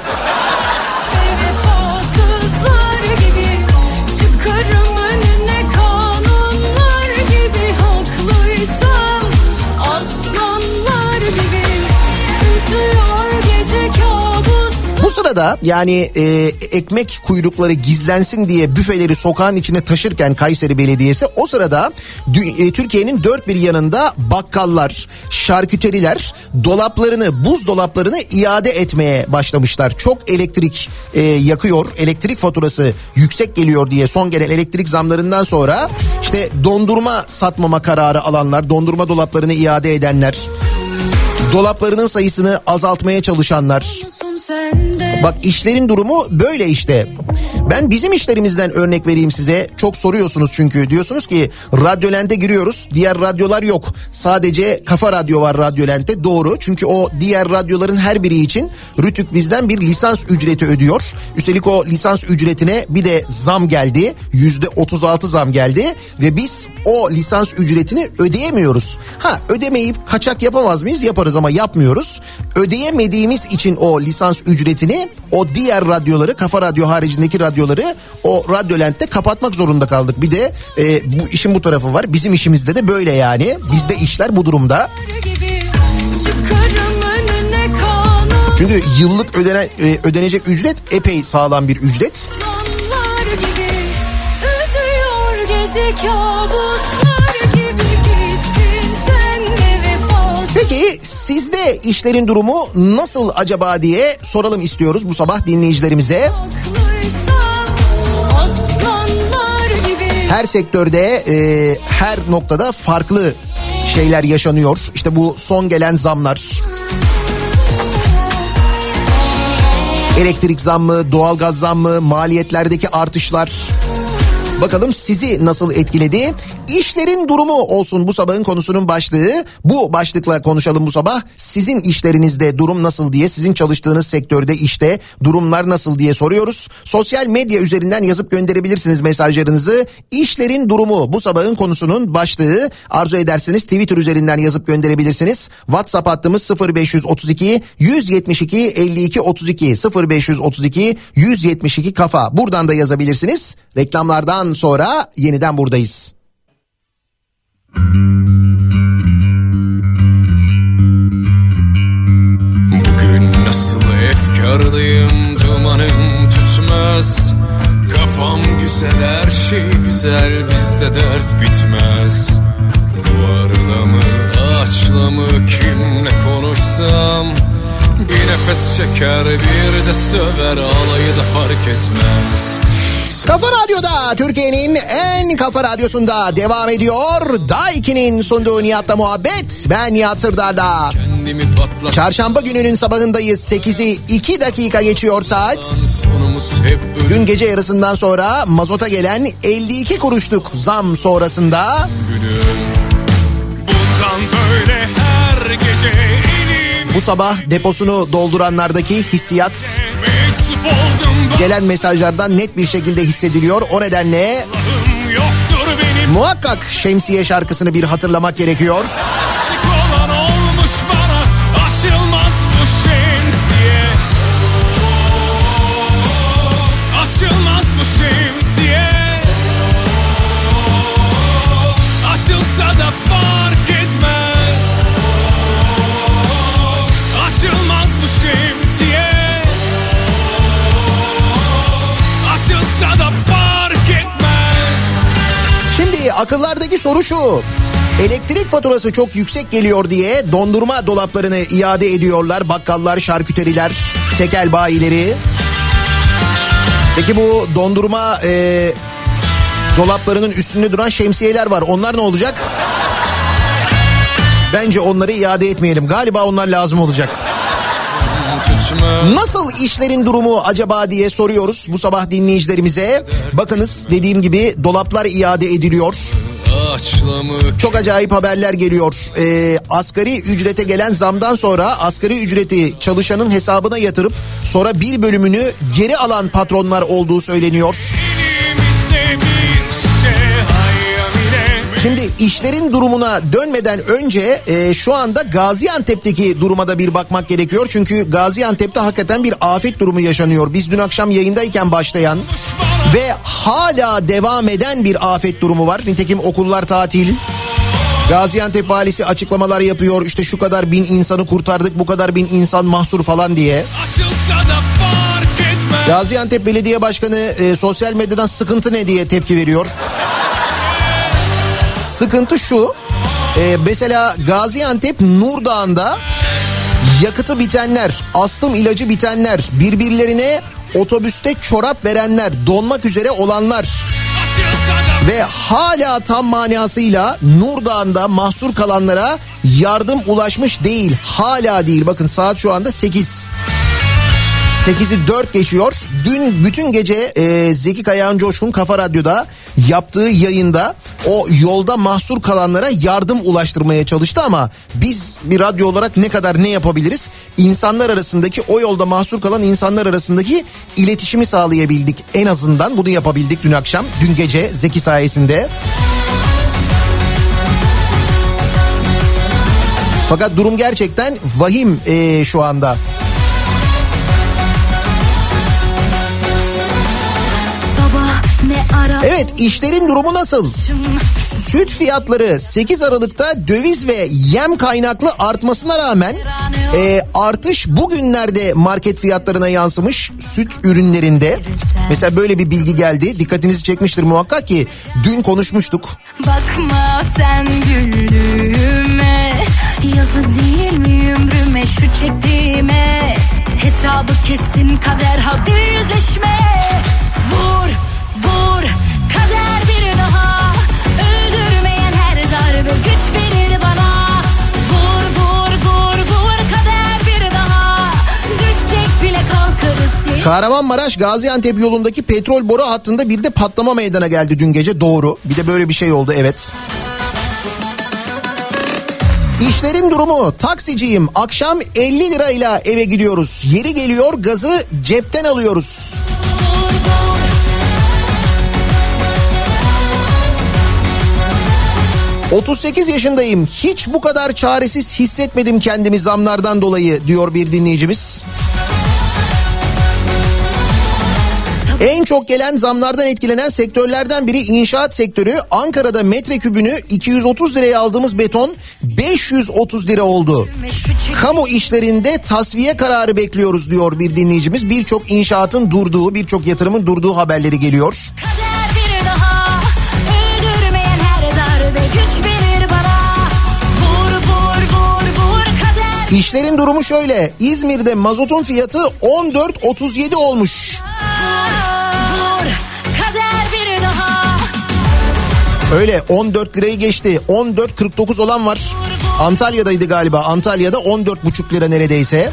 Speaker 1: Bu sırada yani ekmek kuyrukları gizlensin diye büfeleri sokağın içine taşırken Kayseri Belediyesi o sırada Türkiye'nin dört bir yanında bakkallar, şarküteriler dolaplarını, buzdolaplarını iade etmeye başlamışlar. Çok elektrik yakıyor, elektrik faturası yüksek geliyor diye son gelen elektrik zamlarından sonra işte dondurma satmama kararı alanlar, dondurma dolaplarını iade edenler, dolaplarının sayısını azaltmaya çalışanlar. Bak işlerin durumu böyle işte. Ben bizim işlerimizden örnek vereyim size. Çok soruyorsunuz çünkü. Diyorsunuz ki Radyolent'e giriyoruz. Diğer radyolar yok. Sadece Kafa Radyo var Radyolent'te. Doğru. Çünkü o diğer radyoların her biri için Rütük bizden bir lisans ücreti ödüyor. Üstelik o lisans ücretine bir de zam geldi. %36 zam geldi. Ve biz o lisans ücretini ödeyemiyoruz. Ödemeyip kaçak yapamaz mıyız? Yaparız ama yapmıyoruz. Ödeyemediğimiz için o lisans ücretini o diğer radyoları, Kafa Radyo haricindeki radyoları o Radyolent'te kapatmak zorunda kaldık. Bir de bu işin bu tarafı var. Bizim işimizde de böyle yani. Bizde işler bu durumda. Çünkü yıllık ödenecek ücret epey sağlam bir ücret. Peki sizde işlerin durumu nasıl acaba diye soralım istiyoruz bu sabah dinleyicilerimize. Her sektörde her noktada farklı şeyler yaşanıyor. İşte bu son gelen zamlar. Elektrik zammı, doğalgaz zammı, maliyetlerdeki artışlar. Bakalım sizi nasıl etkiledi? İşlerin durumu olsun bu sabahın konusunun başlığı. Bu başlıkla konuşalım bu sabah. Sizin işlerinizde durum nasıl diye, sizin çalıştığınız sektörde işte durumlar nasıl diye soruyoruz. Sosyal medya üzerinden yazıp gönderebilirsiniz mesajlarınızı. İşlerin durumu bu sabahın konusunun başlığı. Arzu ederseniz Twitter üzerinden yazıp gönderebilirsiniz. WhatsApp hattımız 0532 172 52 32 0532 172 kafa. Buradan da yazabilirsiniz. Reklamlardan sonra yeniden buradayız.
Speaker 6: Bugün nasıl efkarlıyım, dumanım tutmaz. Kafam güzel, her şey güzel, bizde dert bitmez. Duvarla mı, ağaçla mı, kimle konuşsam bir nefes çeker, bir de söver, alayı da fark etmez.
Speaker 1: Kafa Radyo'da, Türkiye'nin en kafa radyosunda devam ediyor. Daiki'nin sunduğu Nihat'la muhabbet. Ben Nihat Sırdar'la. Çarşamba gününün sabahındayız. 8'i 2 dakika geçiyor saat. Dün gece yarısından sonra mazota gelen 52 kuruşluk zam sonrasında
Speaker 6: böyle her gece
Speaker 1: bu sabah deposunu dolduranlardaki hissiyat gelen mesajlardan net bir şekilde hissediliyor. O nedenle muhakkak Şemsiye şarkısını bir hatırlamak gerekiyor.
Speaker 6: Açılmaz mı şemsiye? Açılsa da fark etmez. Açılmaz mı şemsiye? Açılsa da fark etmez.
Speaker 1: akıllardaki soru şu. Elektrik faturası çok yüksek geliyor diye dondurma dolaplarını iade ediyorlar. Bakkallar, şarküteriler, tekel bayileri. Peki bu dondurma dolaplarının üstünde duran şemsiyeler var. Onlar ne olacak? Bence onları iade etmeyelim. Galiba onlar lazım olacak. Nasıl işlerin durumu acaba diye soruyoruz bu sabah dinleyicilerimize. Bakınız, dediğim gibi dolaplar iade ediliyor. Çok acayip haberler geliyor. Asgari ücrete gelen zamdan sonra asgari ücreti çalışanın hesabına yatırıp sonra bir bölümünü geri alan patronlar olduğu söyleniyor. Şimdi işlerin durumuna dönmeden önce şu anda Gaziantep'teki duruma da bir bakmak gerekiyor. Çünkü Gaziantep'te hakikaten bir afet durumu yaşanıyor. Biz dün akşam yayındayken başlayan ve hala devam eden bir afet durumu var. Nitekim okullar tatil. Gaziantep valisi açıklamalar yapıyor. İşte şu kadar bin insanı kurtardık, bu kadar bin insan mahsur falan diye. Gaziantep Belediye Başkanı sosyal medyadan sıkıntı ne diye tepki veriyor. Sıkıntı şu, mesela Gaziantep Nurdağ'ında yakıtı bitenler, astım ilacı bitenler, birbirlerine otobüste çorap verenler, donmak üzere olanlar ve hala tam manasıyla Nurdağ'ında mahsur kalanlara yardım ulaşmış değil. Hala değil. Bakın saat şu anda 8. 8'i 4 geçiyor. Dün bütün gece Zeki Kayağan Coşkun Kafa Radyo'da yaptığı yayında o yolda mahsur kalanlara yardım ulaştırmaya çalıştı ama biz bir radyo olarak ne kadar ne yapabiliriz? İnsanlar arasındaki, o yolda mahsur kalan insanlar arasındaki iletişimi sağlayabildik. En azından bunu yapabildik dün akşam, dün gece Zeki sayesinde. Fakat durum gerçekten vahim şu anda. Evet, işlerin durumu nasıl? Süt fiyatları 8 Aralık'ta döviz ve yem kaynaklı artmasına rağmen artış bugünlerde market fiyatlarına yansımış süt ürünlerinde. Mesela böyle bir bilgi geldi. Dikkatinizi çekmiştir muhakkak ki dün konuşmuştuk. Bakma sen güldüğüme, yazı değil mi ömrüme şu çektiğime, hesabı kesin kader hadi yüzleşme. Vur vur kader bir daha, öldürmeyen her darbe güç verir bana. Vur vur vur vur kader bir daha, düşsek bile kalkarız. Kahramanmaraş Gaziantep yolundaki petrol boru hattında bir de patlama meydana geldi dün gece, doğru. Bir de böyle bir şey oldu, evet. İşlerin durumu, taksiciyim, akşam 50 lirayla eve gidiyoruz. Yeri geliyor gazı cepten alıyoruz. 38 yaşındayım. Hiç bu kadar çaresiz hissetmedim kendimi zamlardan dolayı diyor bir dinleyicimiz. En çok gelen zamlardan etkilenen sektörlerden biri inşaat sektörü. Ankara'da metrekübünü 230 liraya aldığımız beton 530 lira oldu. Kamu işlerinde tasfiye kararı bekliyoruz diyor bir dinleyicimiz. Birçok inşaatın durduğu, birçok yatırımın durduğu haberleri geliyor. İşlerin durumu şöyle. İzmir'de mazotun fiyatı 14.37 olmuş. Öyle 14 lirayı geçti. 14.49 olan var. Antalya'daydı galiba. Antalya'da 14.5 lira neredeyse.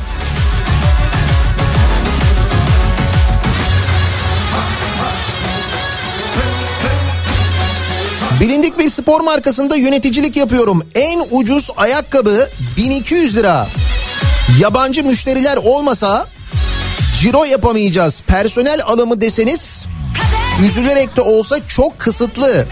Speaker 1: Bilindik bir spor markasında yöneticilik yapıyorum. En ucuz ayakkabı 1200 lira. Yabancı müşteriler olmasa ciro yapamayacağız. Personel alımı deseniz üzülerek de olsa çok kısıtlı.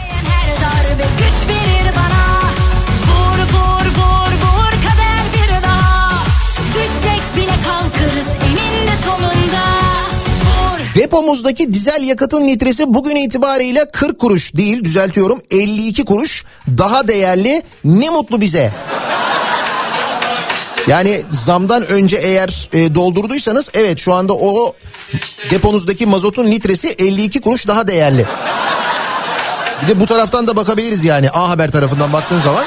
Speaker 1: Depomuzdaki dizel yakıtın litresi bugün itibariyle 40 kuruş değil, düzeltiyorum, 52 kuruş daha değerli. Ne mutlu bize. Yani zamdan önce eğer doldurduysanız evet, şu anda o deponuzdaki mazotun litresi 52 kuruş daha değerli. Bir de bu taraftan da bakabiliriz yani. A Haber tarafından baktığın zaman.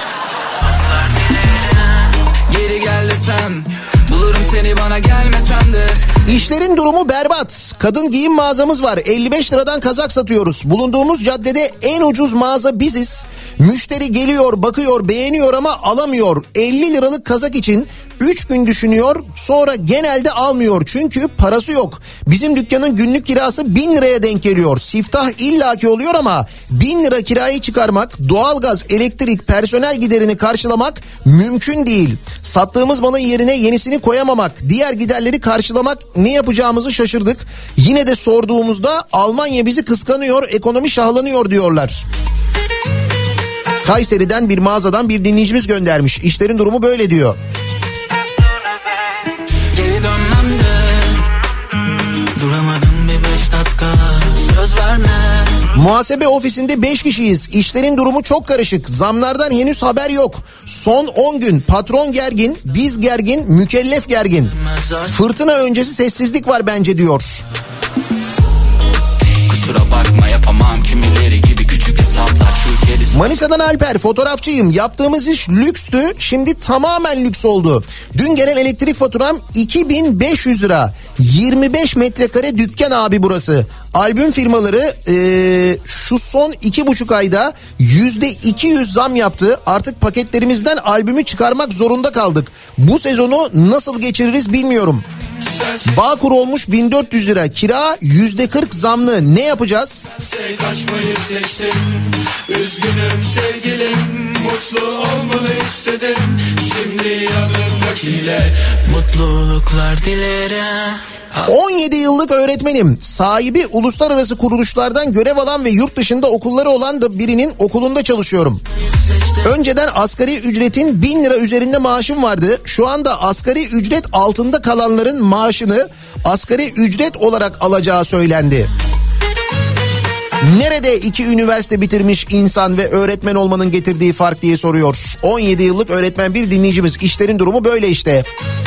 Speaker 5: Geri gel desem, bulurum seni bana gelmesen de.
Speaker 1: İşlerin durumu berbat. Kadın giyim mağazamız var. 55 liradan kazak satıyoruz. Bulunduğumuz caddede en ucuz mağaza biziz. Müşteri geliyor, bakıyor, beğeniyor ama alamıyor. 50 liralık kazak için 3 gün düşünüyor, sonra genelde almıyor çünkü parası yok. Bizim dükkanın günlük kirası 1000 liraya denk geliyor. Siftah illaki oluyor ama 1000 lira kirayı çıkarmak, doğalgaz, elektrik, personel giderini karşılamak mümkün değil. Sattığımız malın yerine yenisini koyamamak, diğer giderleri karşılamak, ne yapacağımızı şaşırdık. Yine de sorduğumuzda Almanya bizi kıskanıyor, ekonomi şahlanıyor diyorlar. Kayseri'den bir mağazadan bir dinleyicimiz göndermiş. İşlerin durumu böyle diyor.
Speaker 5: Geri dönmem de, duramadım bir 5 dakika, söz verme.
Speaker 1: Muhasebe ofisinde 5 kişiyiz. İşlerin durumu çok karışık. Zamlardan henüz haber yok. Son 10 gün patron gergin, biz gergin, mükellef gergin. Fırtına öncesi sessizlik var bence diyor.
Speaker 5: Kusura bakma, yapamam kimileri gibi küçük hesaplar.
Speaker 1: Manisa'dan Alper, fotoğrafçıyım. Yaptığımız iş lükstü, şimdi tamamen lüks oldu. Dün gelen elektrik faturam 2500 lira. 25 metrekare dükkan abi burası. Albüm firmaları şu son 2,5 ayda %200 zam yaptı. Artık paketlerimizden albümü çıkarmak zorunda kaldık. Bu sezonu nasıl geçiririz bilmiyorum. Bağkur olmuş 1400 lira. Kira %40 zamlı. Ne yapacağız?
Speaker 6: Kaçmayı seçtim. Üzgünüm sevgilim. Mutlu olmanı istedim. Şimdi yanımdakiyle
Speaker 5: mutluluklar dilerim.
Speaker 1: 17 yıllık öğretmenim. Sahibi uluslararası kuruluşlardan görev alan ve yurt dışında okulları olan da birinin okulunda çalışıyorum. Önceden asgari ücretin 1000 lira üzerinde maaşım vardı. Şu anda asgari ücret altında kalanların maaşını asgari ücret olarak alacağı söylendi. Nerede 2 üniversite bitirmiş insan ve öğretmen olmanın getirdiği fark diye soruyor. 17 yıllık öğretmen bir dinleyicimiz. İşlerin durumu böyle işte.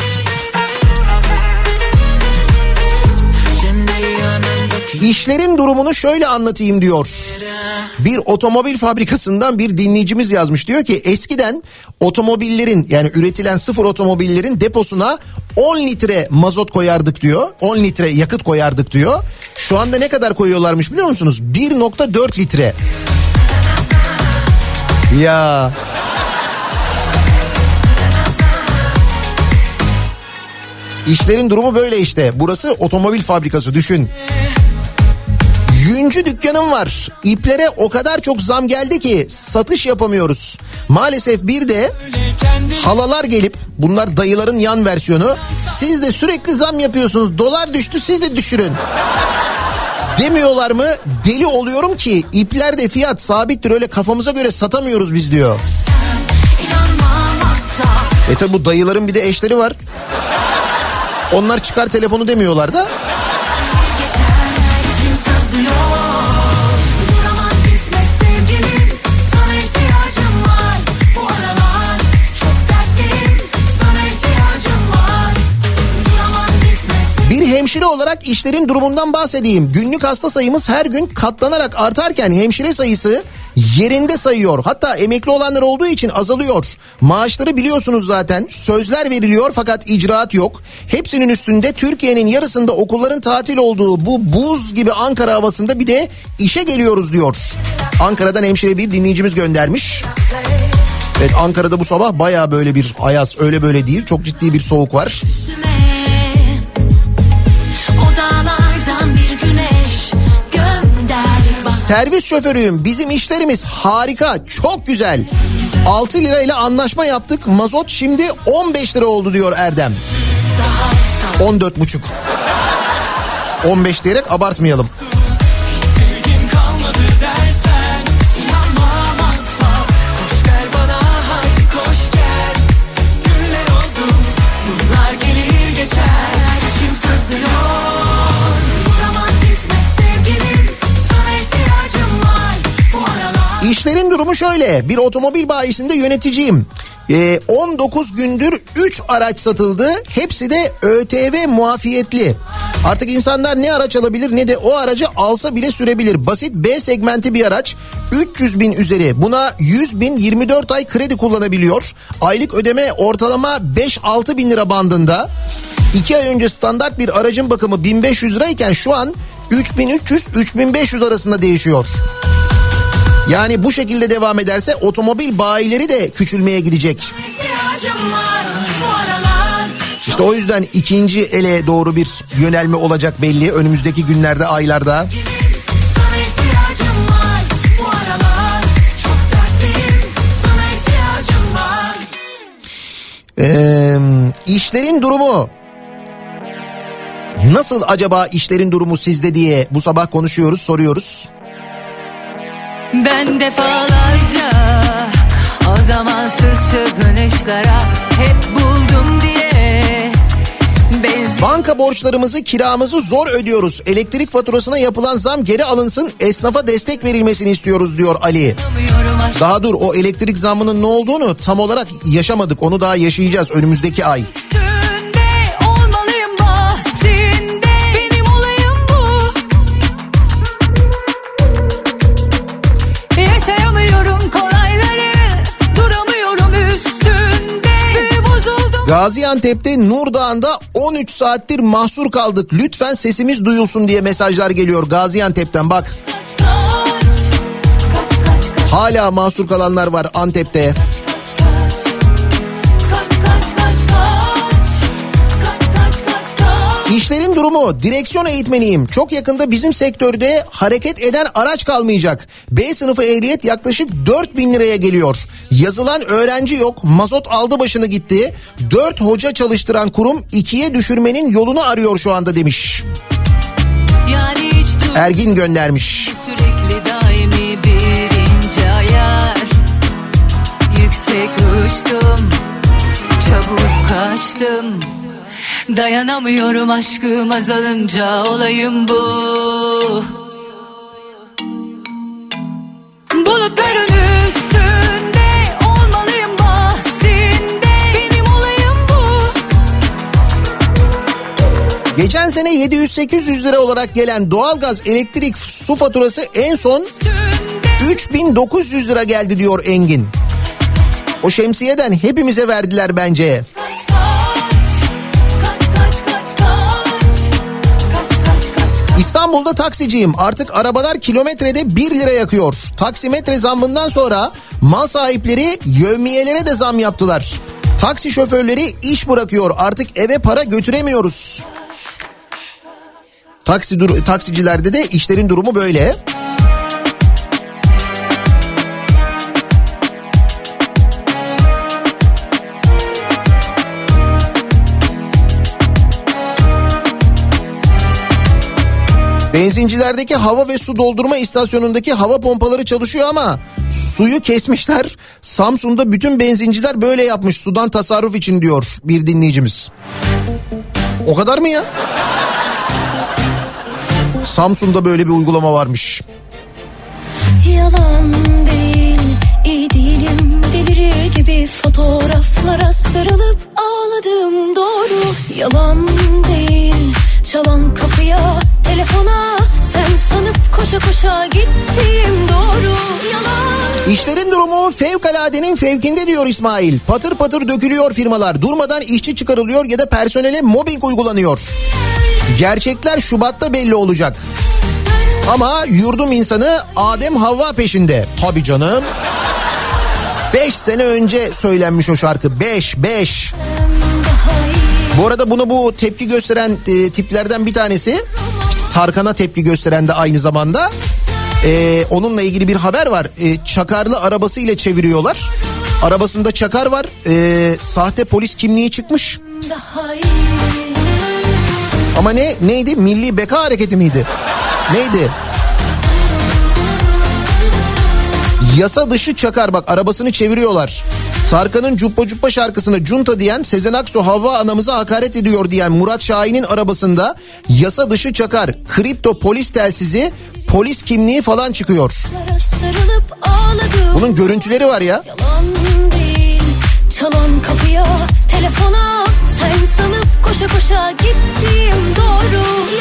Speaker 1: İşlerin durumunu şöyle anlatayım diyor. Bir otomobil fabrikasından bir dinleyicimiz yazmış. Diyor ki eskiden otomobillerin, yani üretilen sıfır otomobillerin deposuna 10 litre mazot koyardık diyor. 10 litre yakıt koyardık diyor. Şu anda ne kadar koyuyorlarmış biliyor musunuz? 1,4 litre. Ya... İşlerin durumu böyle işte. Burası otomobil fabrikası, düşün. Yüncü dükkanım var. İplere o kadar çok zam geldi ki satış yapamıyoruz. Maalesef bir de halalar gelip, bunlar dayıların yan versiyonu, siz de sürekli zam yapıyorsunuz, dolar düştü siz de düşürün demiyorlar mı? Deli oluyorum ki iplerde fiyat sabittir, öyle kafamıza göre satamıyoruz biz diyor. Tabi bu dayıların bir de eşleri var. Onlar çıkar telefonu demiyorlar da. Bir hemşire olarak işlerin durumundan bahsedeyim. Günlük hasta sayımız her gün katlanarak artarken hemşire sayısı yerinde sayıyor. Hatta emekli olanlar olduğu için azalıyor. Maaşları biliyorsunuz zaten. Sözler veriliyor fakat icraat yok. Hepsinin üstünde Türkiye'nin yarısında okulların tatil olduğu bu buz gibi Ankara havasında bir de işe geliyoruz diyor. Ankara'dan hemşire bir dinleyicimiz göndermiş. Evet, Ankara'da bu sabah baya böyle bir ayaz, öyle böyle değil. Çok ciddi bir soğuk var. Servis şoförüyüm. Bizim işlerimiz harika, çok güzel. 6 lirayla anlaşma yaptık. Mazot şimdi 15 lira oldu diyor Erdem. 14,5. 15 diyerek abartmayalım. İşlerin durumu şöyle. Bir otomobil bayisinde yöneticiyim. 19 gündür 3 araç satıldı. Hepsi de ÖTV muafiyetli. Artık insanlar ne araç alabilir ne de o aracı alsa bile sürebilir. Basit B segmenti bir araç 300 bin üzeri, buna 100 bin 24 ay kredi kullanabiliyor. Aylık ödeme ortalama 5-6 bin lira bandında. 2 ay önce standart bir aracın bakımı 1500 lirayken şu an 3300-3500 arasında değişiyor. Yani bu şekilde devam ederse otomobil bayileri de küçülmeye gidecek. İşte o yüzden ikinci ele doğru bir yönelme olacak belli önümüzdeki günlerde, aylarda. İşlerin durumu nasıl acaba, işlerin durumu sizde diye bu sabah konuşuyoruz, soruyoruz.
Speaker 3: Ben defalarca o zamansız çırpınışlara hep buldum diye.
Speaker 1: Banka borçlarımızı, kiramızı zor ödüyoruz. Elektrik faturasına yapılan zam geri alınsın, esnafa destek verilmesini istiyoruz diyor Ali. Daha dur, o elektrik zammının ne olduğunu tam olarak yaşamadık. Onu daha yaşayacağız önümüzdeki ay. Gaziantep'te Nur Dağı'nda 13 saattir mahsur kaldık. Lütfen sesimiz duyulsun diye mesajlar geliyor Gaziantep'ten, bak. Hala mahsur kalanlar var Antep'te. İşlerin durumu, direksiyon eğitmeniyim. Çok yakında bizim sektörde hareket eden araç kalmayacak. B sınıfı ehliyet yaklaşık 4.000 liraya geliyor. Yazılan öğrenci yok, mazot aldı başını gitti. 4 hoca çalıştıran kurum 2'ye düşürmenin yolunu arıyor şu anda demiş. Yani Ergin göndermiş.
Speaker 3: Sürekli daimi bir ince ayar. Yüksek uçtum, çabuk kaçtım. Dayanamıyorum aşkım azalınca, olayım bu. Bulutların üstünde olmalıyım bahsinde, benim olayım bu.
Speaker 1: Geçen sene 700-800 lira olarak gelen doğalgaz, elektrik, su faturası en son 3900 lira geldi diyor Engin. O şemsiyeden hepimize verdiler bence. İstanbul'da taksiciyim. Artık arabalar kilometrede 1 lira yakıyor. Taksimetre zammından sonra mal sahipleri yevmiyelere de zam yaptılar. Taksi şoförleri iş bırakıyor. Artık eve para götüremiyoruz. Taksicilerde de işlerin durumu böyle. Benzincilerdeki hava ve su doldurma istasyonundaki hava pompaları çalışıyor ama suyu kesmişler. Samsun'da bütün benzinciler böyle yapmış sudan tasarruf için diyor bir dinleyicimiz. O kadar mı ya? Samsun'da böyle bir uygulama varmış.
Speaker 7: Yalan değil, iyi değilim, delirir gibi fotoğraflara sarılıp ağladım doğru. Yalan değil, çalan kapıya, telefona sen sanıp koşa koşa gittiğim doğru. Yalan.
Speaker 1: İşlerin durumu fevkaladenin fevkinde diyor İsmail. Patır patır dökülüyor firmalar. Durmadan işçi çıkarılıyor ya da personele mobbing uygulanıyor. Gerçekler Şubat'ta belli olacak. Ama yurdum insanı Adem Havva peşinde. Tabii canım. 5 sene önce söylenmiş o şarkı. 5. Bu arada bu tepki gösteren tiplerden bir tanesi, işte Tarkan'a tepki gösteren de aynı zamanda. Onunla ilgili bir haber var. Çakarlı arabasıyla çeviriyorlar. Arabasında çakar var. Sahte polis kimliği çıkmış. Ama neydi? Milli Beka Hareketi miydi? Neydi? Yasa dışı çakar, bak arabasını çeviriyorlar. Tarkan'ın Cuppa Cuppa şarkısına Cunta diyen, Sezen Aksu Havva anamıza hakaret ediyor diyen Murat Şahin'in arabasında yasa dışı çakar, kripto polis telsizi, polis kimliği falan çıkıyor. Bunun görüntüleri var ya.
Speaker 7: Yalan değil, çalan kapıya, telefona sen sanıp koşa koşa gittiğim doğru.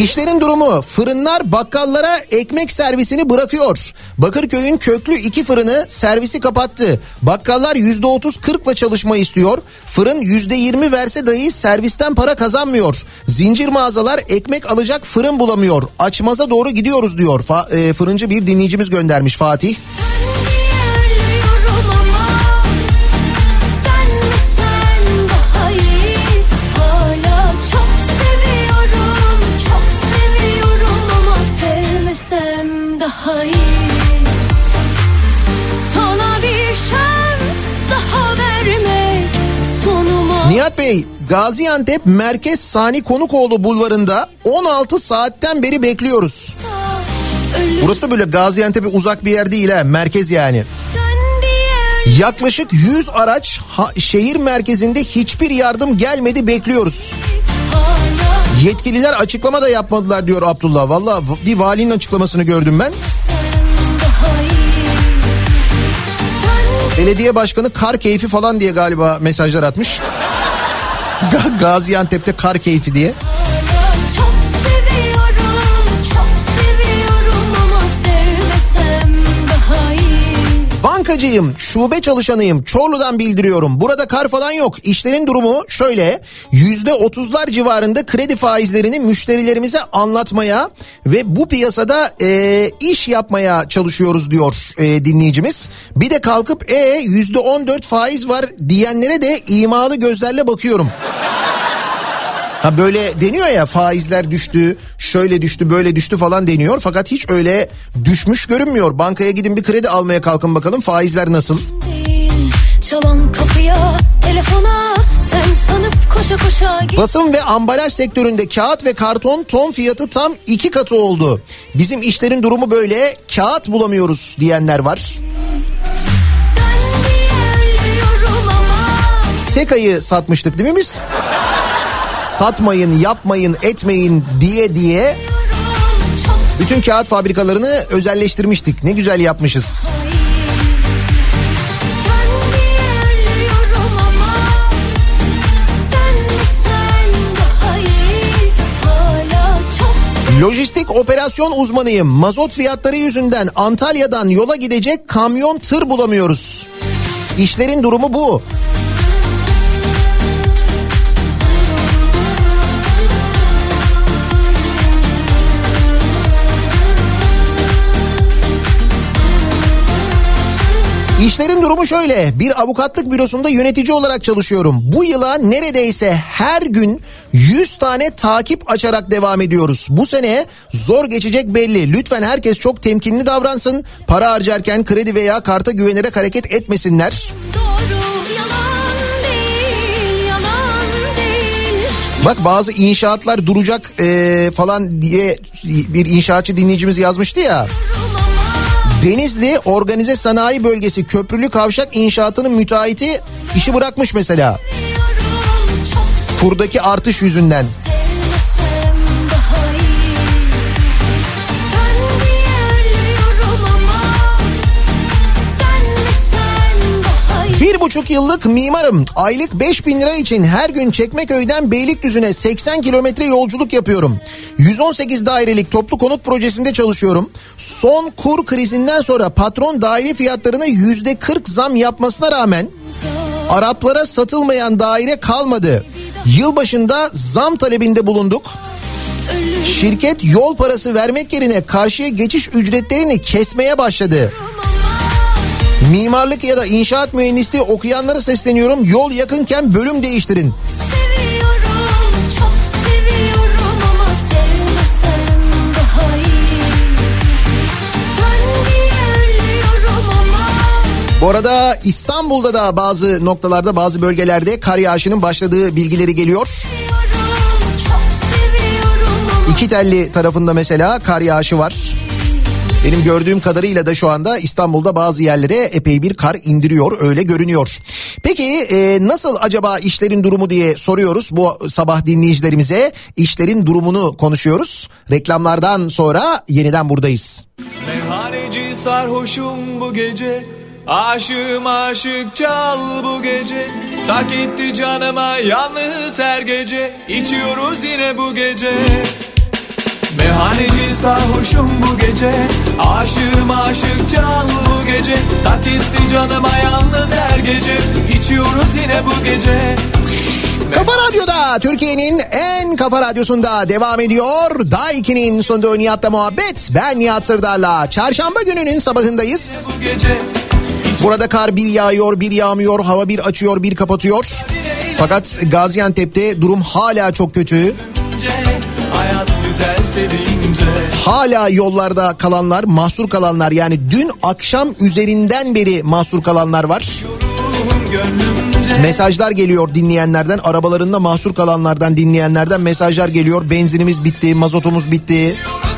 Speaker 1: İşlerin durumu: fırınlar bakkallara ekmek servisini bırakıyor. Bakırköy'ün köklü 2 fırını servisi kapattı. Bakkallar %30-40'la çalışma istiyor. Fırın %20 verse dahi servisten para kazanmıyor. Zincir mağazalar ekmek alacak fırın bulamıyor. Açmaza doğru gidiyoruz diyor. Fırıncı bir dinleyicimiz göndermiş, Fatih. Nihat Bey, Gaziantep Merkez Sani Konukoğlu Bulvarı'nda 16 saatten beri bekliyoruz. Burası da böyle Gaziantep'e uzak bir yer değil ha, merkez yani. Yaklaşık 100 araç şehir merkezinde, hiçbir yardım gelmedi, bekliyoruz. Yetkililer açıklama da yapmadılar diyor Abdullah. Vallahi bir valinin açıklamasını gördüm ben. Belediye başkanı kar keyfi falan diye galiba mesajlar atmış. Gaziantep'te kar keyfi diye. Bankacıyım, şube çalışanıyım, Çorlu'dan bildiriyorum. Burada kar falan yok. İşlerin durumu şöyle: %30'lar civarında kredi faizlerini müşterilerimize anlatmaya ve bu piyasada iş yapmaya çalışıyoruz diyor dinleyicimiz. Bir de kalkıp %14 faiz var diyenlere de imalı gözlerle bakıyorum. Ha, böyle deniyor ya, faizler düştü, şöyle düştü, böyle düştü falan deniyor. Fakat hiç öyle düşmüş görünmüyor. Bankaya gidin, bir kredi almaya kalkın bakalım faizler nasıl? Çalan kapıya, telefona, sen sanıp koşa koşa... Basın ve ambalaj sektöründe kağıt ve karton ton fiyatı tam 2 katı oldu. Bizim işlerin durumu böyle, kağıt bulamıyoruz diyenler var. Seka'yı satmıştık değil mi biz? Satmayın, yapmayın, etmeyin diye bütün kağıt fabrikalarını özelleştirmiştik. Ne güzel yapmışız. Lojistik operasyon uzmanıyım. Mazot fiyatları yüzünden Antalya'dan yola gidecek kamyon, tır bulamıyoruz. İşlerin durumu bu. İşlerin durumu şöyle: bir avukatlık bürosunda yönetici olarak çalışıyorum. Bu yıla neredeyse her gün 100 tane takip açarak devam ediyoruz. Bu sene zor geçecek belli. Lütfen herkes çok temkinli davransın. Para harcarken kredi veya karta güvenerek hareket etmesinler. Bak, bazı inşaatlar duracak falan diye bir inşaatçı dinleyicimiz yazmıştı ya. Denizli Organize Sanayi Bölgesi Köprülü Kavşak inşaatının müteahhiti işi bırakmış mesela. Kurdaki artış yüzünden. Bir buçuk yıllık mimarım. Aylık 5.000 lira için her gün Çekmeköy'den Beylikdüzü'ne 80 kilometre yolculuk yapıyorum. 118 dairelik toplu konut projesinde çalışıyorum. Son kur krizinden sonra patron daire fiyatlarına %40 zam yapmasına rağmen Araplara satılmayan daire kalmadı. Yılbaşında zam talebinde bulunduk. Şirket yol parası vermek yerine karşıya geçiş ücretlerini kesmeye başladı. Mimarlık ya da inşaat mühendisliği okuyanlara sesleniyorum. Yol yakınken bölüm değiştirin. Bu arada İstanbul'da da bazı noktalarda, bazı bölgelerde kar yağışının başladığı bilgileri geliyor. İkitelli tarafında mesela kar yağışı var. Benim gördüğüm kadarıyla da şu anda İstanbul'da bazı yerlere epey bir kar indiriyor, öyle görünüyor. Peki nasıl acaba işlerin durumu diye soruyoruz bu sabah dinleyicilerimize. İşlerin durumunu konuşuyoruz. Reklamlardan sonra yeniden buradayız.
Speaker 8: Meyhaneci sarhoşum bu gece, aşığım aşık çal bu gece. Tak etti canıma yalnız her gece, içiyoruz yine bu gece. Meyhaneci sarhoşum bu gece, aşığım aşık çal bu gece. Takitli canıma yalnız her gece, içiyoruz yine bu gece.
Speaker 1: Kafa Radyo'da, Türkiye'nin en kafa radyosunda devam ediyor. Daiki'nin sonunda Nihat'la muhabbet. Ben Nihat Sırdar'la. Çarşamba gününün sabahındayız. Burada kar bir yağıyor, bir yağmıyor, hava bir açıyor, bir kapatıyor. Fakat Gaziantep'te durum hala çok kötü. Hala yollarda kalanlar, mahsur kalanlar, yani dün akşam üzerinden beri mahsur kalanlar var. Mesajlar geliyor dinleyenlerden, arabalarında mahsur kalanlardan, dinleyenlerden mesajlar geliyor. Benzinimiz bitti, mazotumuz bitti.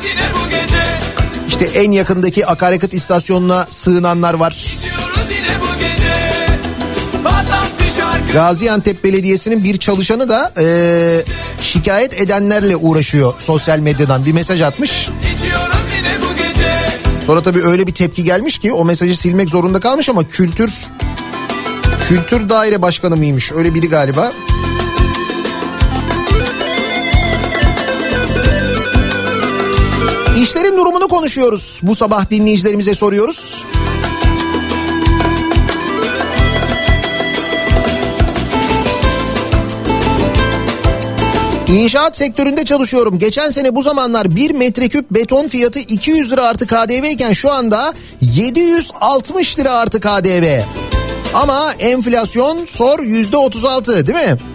Speaker 1: İşte en yakındaki akaryakıt istasyonuna sığınanlar var. Gaziantep Belediyesi'nin bir çalışanı da şikayet edenlerle uğraşıyor, sosyal medyadan bir mesaj atmış. Sonra tabii öyle bir tepki gelmiş ki o mesajı silmek zorunda kalmış ama Kültür Daire Başkanı mıymış, öyle biri galiba. İşlerin durumunu konuşuyoruz. Bu sabah dinleyicilerimize soruyoruz. İnşaat sektöründe çalışıyorum. Geçen sene bu zamanlar 1 metreküp beton fiyatı 200 lira artı KDV iken şu anda 760 lira artı KDV. Ama enflasyon sor %36, değil mi?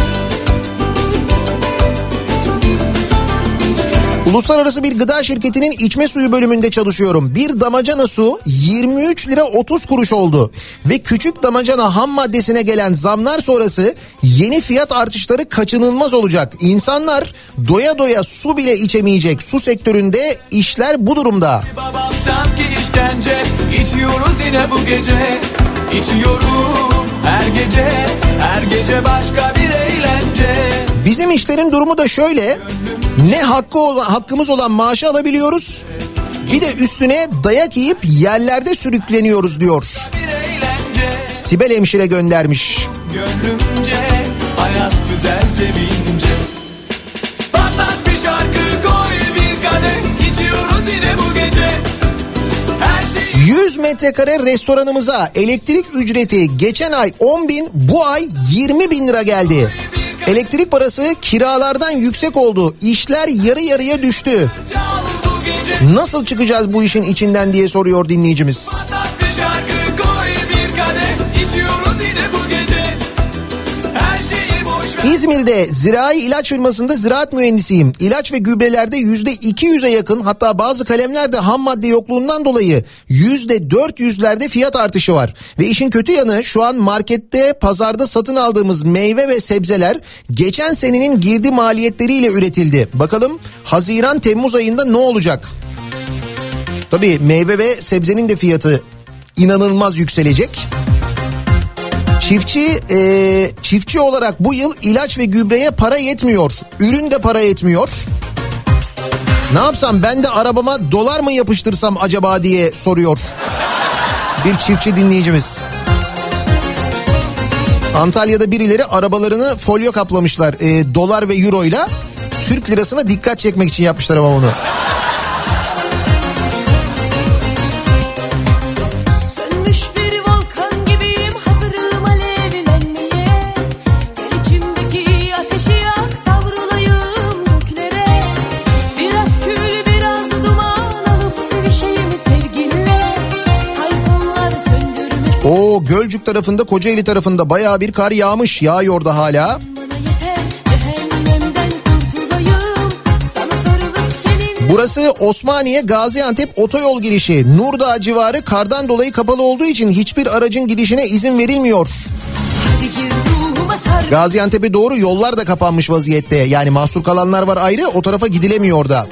Speaker 1: Uluslararası bir gıda şirketinin içme suyu bölümünde çalışıyorum. Bir damacana su 23 lira 30 kuruş oldu. Ve küçük damacana ham maddesine gelen zamlar sonrası yeni fiyat artışları kaçınılmaz olacak. İnsanlar doya doya su bile içemeyecek. Su sektöründe işler bu durumda.
Speaker 8: Babam sanki işkence, içiyoruz yine bu gece. İçiyorum her gece başka bir eğlence.
Speaker 1: Bizim işlerin durumu da şöyle. Ne hakkımız olan maaşı alabiliyoruz, bir de üstüne dayak yiyip yerlerde sürükleniyoruz diyor. Sibel hemşire göndermiş.
Speaker 8: Gönlümce hayat güzel sevince. Patlat bir şarkı koy bir kadeh, içiyoruz yine bu gece.
Speaker 1: 100 metrekare restoranımıza elektrik ücreti geçen ay 10.000, bu ay 20.000 lira geldi. Elektrik parası kiralardan yüksek oldu. İşler yarı yarıya düştü. Nasıl çıkacağız bu işin içinden diye soruyor dinleyicimiz. İzmir'de zirai ilaç firmasında ziraat mühendisiyim. İlaç ve gübrelerde %200'e yakın, hatta bazı kalemlerde ham madde yokluğundan dolayı %400'lerde fiyat artışı var. Ve işin kötü yanı, şu an markette, pazarda satın aldığımız meyve ve sebzeler geçen senenin girdi maliyetleriyle üretildi. Bakalım Haziran-Temmuz ayında ne olacak? Tabii meyve ve sebzenin de fiyatı inanılmaz yükselecek. Çiftçi olarak bu yıl ilaç ve gübreye para yetmiyor. Ürün de para yetmiyor. Ne yapsam, ben de arabama dolar mı yapıştırsam acaba diye soruyor bir çiftçi dinleyicimiz. Antalya'da birileri arabalarını folyo kaplamışlar. Dolar ve euro ile Türk lirasına dikkat çekmek için yapmışlar ama onu. O Gölcük tarafında, Kocaeli tarafında bayağı bir kar yağıyor da hala. Burası Osmaniye Gaziantep otoyol girişi. Nurdağ civarı kardan dolayı kapalı olduğu için hiçbir aracın gidişine izin verilmiyor. Gaziantep'e doğru yollar da kapanmış vaziyette. Yani mahsur kalanlar var ayrı, o tarafa gidilemiyor da.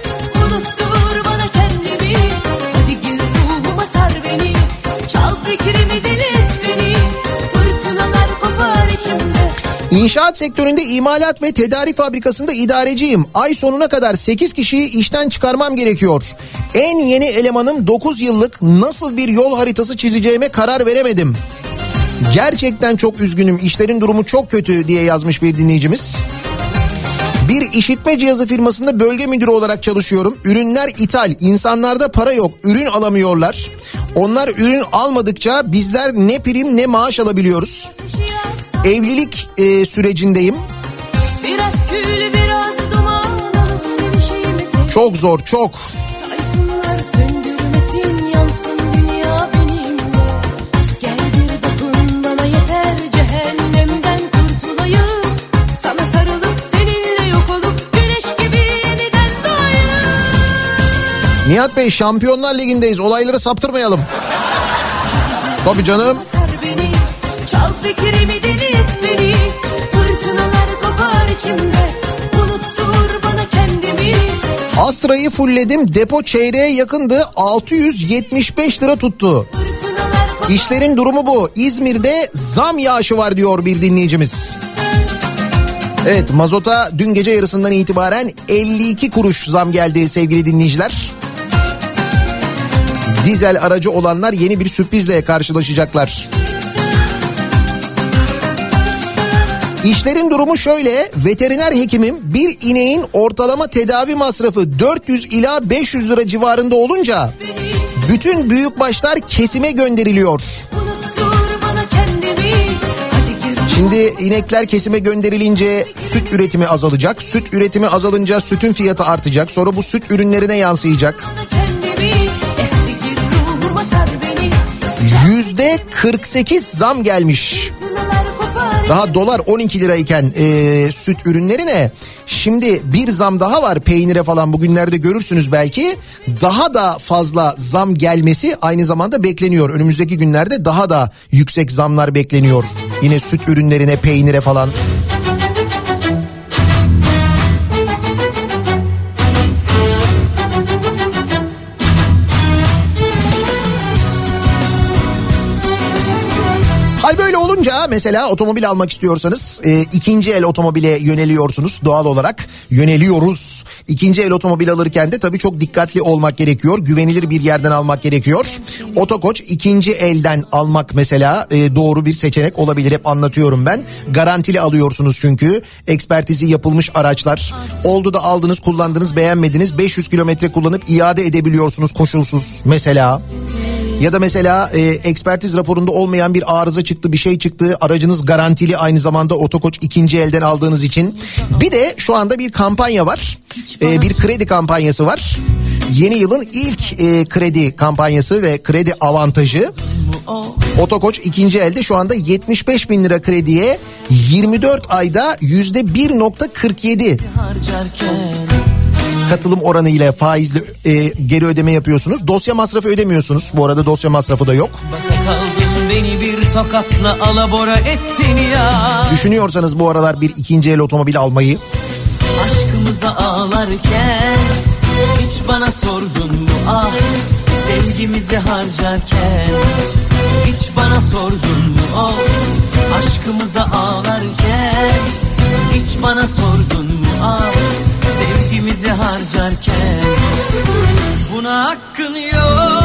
Speaker 1: İnşaat sektöründe imalat ve tedarik fabrikasında idareciyim. Ay sonuna kadar 8 kişiyi işten çıkarmam gerekiyor. En yeni elemanım 9 yıllık, nasıl bir yol haritası çizeceğime karar veremedim. Gerçekten çok üzgünüm, işlerin durumu çok kötü diye yazmış bir dinleyicimiz. Bir işitme cihazı firmasında bölge müdürü olarak çalışıyorum. Ürünler ithal, insanlarda para yok, ürün alamıyorlar. Onlar ürün almadıkça bizler ne prim ne maaş alabiliyoruz. Evlilik sürecindeyim.
Speaker 7: Biraz kül, biraz duman alıp sevişeyim.
Speaker 1: Çok zor, çok.
Speaker 7: Tayfunlar söndürmesin, yansın dünya benimle. Gel bir dokun bana yeter, cehennemden kurtulayım. Sana sarılıp seninle yok olup güneş gibi yeniden doğayım.
Speaker 1: Nihat Bey, Şampiyonlar Ligi'ndeyiz, olayları saptırmayalım. Tabii canım.
Speaker 7: Sar beni, çal fikrimi, deli et beni. Fırtınalar kopar içimde, unuttur bana kendimi.
Speaker 1: Astra'yı fullledim, depo çeyreğe yakındı, 675 lira tuttu. İşlerin durumu bu. İzmir'de zam yağışı var diyor bir dinleyicimiz. Evet, mazota dün gece yarısından itibaren 52 kuruş zam geldi sevgili dinleyiciler. Dizel aracı olanlar yeni bir sürprizle karşılaşacaklar. İşlerin durumu şöyle: veteriner hekimim, bir ineğin ortalama tedavi masrafı 400 ila 500 lira civarında olunca bütün büyükbaşlar kesime gönderiliyor. Şimdi inekler kesime gönderilince süt üretimi azalacak. Süt üretimi azalınca sütün fiyatı artacak. Sonra bu süt ürünlerine yansıyacak. %48 zam gelmiş. Daha dolar 12 lirayken süt ürünlerine şimdi bir zam daha var, peynire falan bugünlerde görürsünüz belki. Daha da fazla zam gelmesi aynı zamanda bekleniyor. Önümüzdeki günlerde daha da yüksek zamlar bekleniyor. Yine süt ürünlerine, peynire falan. Hal böyle olunca mesela otomobil almak istiyorsanız ikinci el otomobile yöneliyorsunuz doğal olarak. Yöneliyoruz. İkinci el otomobil alırken de tabii çok dikkatli olmak gerekiyor. Güvenilir bir yerden almak gerekiyor. Otokoç ikinci elden almak mesela doğru bir seçenek olabilir. Hep anlatıyorum ben. Garantili alıyorsunuz çünkü. Ekspertizi yapılmış araçlar. Oldu da aldınız, kullandınız, beğenmediniz. 500 kilometre kullanıp iade edebiliyorsunuz koşulsuz mesela. Ya da mesela ekspertiz raporunda olmayan bir arıza çıktı, bir şey çıktı. Aracınız garantili aynı zamanda Otokoç ikinci elden aldığınız için. Bir de şu anda bir kampanya var. Bir kredi kampanyası var. Yeni yılın ilk kredi kampanyası ve kredi avantajı. Otokoç ikinci elde şu anda 75 bin lira krediye 24 ayda %1.47 katılım oranıyla faizli geri ödeme yapıyorsunuz. Dosya masrafı ödemiyorsunuz. Bu arada dosya masrafı da yok. Beni bir tokatla alabora ettin ya. Düşünüyorsanız bu aralar bir ikinci el otomobil almayı.
Speaker 9: Aşkımıza ağlarken hiç bana sordun mu ah, sevgimizi harcarken hiç bana sordun mu oh, aşkımıza ağlarken hiç bana sordun mu ah, sevgimizi harcarken buna hakkın yok.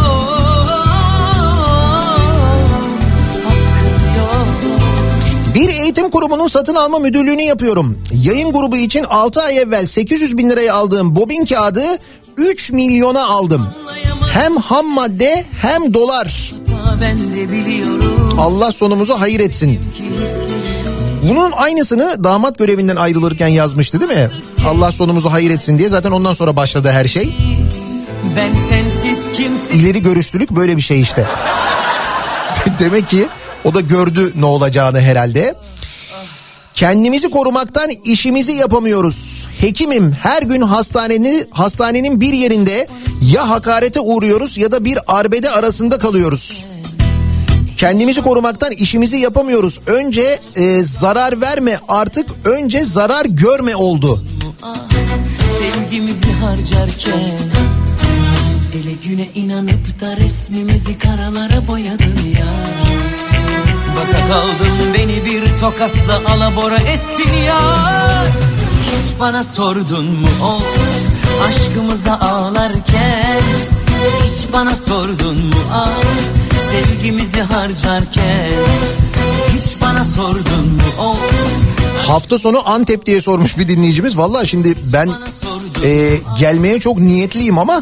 Speaker 1: Bir eğitim kurumunun satın alma müdürlüğünü yapıyorum. Yayın grubu için 6 ay evvel 800 bin liraya aldığım bobin kağıdı 3 milyona aldım. Hem ham madde hem dolar. Allah sonumuzu hayır etsin. Bunun aynısını damat görevinden ayrılırken yazmıştı değil mi? Allah sonumuzu hayır etsin diye, zaten ondan sonra başladı her şey.
Speaker 9: Ben sensiz kimsin?
Speaker 1: İleri görüşlülük böyle bir şey işte. Demek ki o da gördü ne olacağını herhalde. Kendimizi korumaktan işimizi yapamıyoruz. Hekimim, her gün hastanenin bir yerinde ya hakarete uğruyoruz ya da bir arbede arasında kalıyoruz. Kendimizi korumaktan işimizi yapamıyoruz. Önce zarar verme, artık önce zarar görme oldu.
Speaker 9: Sevgimizi harcarken ele güne inanıp da resmimizi karalara boyadın ya. Baka kaldım beni bir tokatla alabora ettin ya. Hiç bana sordun mu of, aşkımıza ağlarken hiç bana sordun mu ah, sevgimizi harcarken hiç bana sordun mu of,
Speaker 1: Hafta sonu Antep diye sormuş bir dinleyicimiz. Vallahi şimdi ben gelmeye çok niyetliyim ama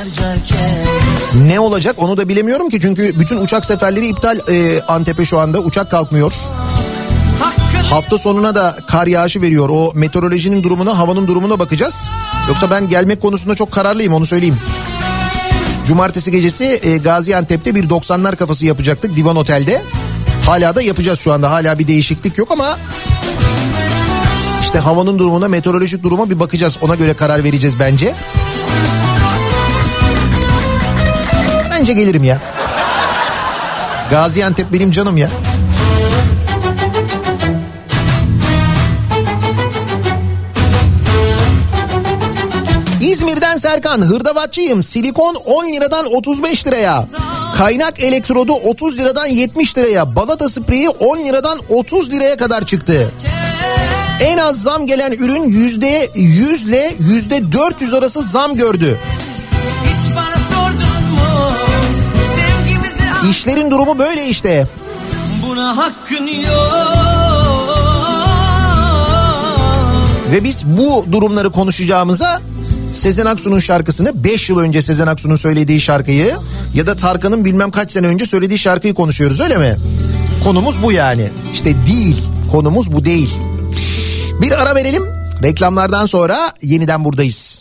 Speaker 1: ne olacak onu da bilemiyorum ki. Çünkü bütün uçak seferleri iptal Antep'e şu anda. Uçak kalkmıyor. Hafta sonuna da kar yağışı veriyor. O meteorolojinin durumuna, havanın durumuna bakacağız. Yoksa ben gelmek konusunda çok kararlıyım, onu söyleyeyim. Cumartesi gecesi Gaziantep'te bir 90'lar kafası yapacaktık Divan Otel'de. Hala da yapacağız şu anda. Hala bir değişiklik yok ama işte havanın durumuna, meteorolojik duruma bir bakacağız. Ona göre karar vereceğiz bence. Bence gelirim ya. Gaziantep benim canım ya. İzmir'den Serkan, hırdavatçıyım. Silikon 10 liradan 35 liraya. Kaynak elektrodu 30 liradan 70 liraya. Balata spreyi 10 liradan 30 liraya kadar çıktı. En az zam gelen ürün %100 ile %400 arası zam gördü. İşlerin durumu böyle işte. Buna hakkın yok. Ve biz bu durumları konuşacağımıza Sezen Aksu'nun şarkısını, 5 yıl önce Sezen Aksu'nun söylediği şarkıyı ya da Tarkan'ın bilmem kaç sene önce söylediği şarkıyı konuşuyoruz, öyle mi? Konumuz bu yani. İşte değil. Konumuz bu değil. Bir ara verelim. Reklamlardan sonra yeniden buradayız.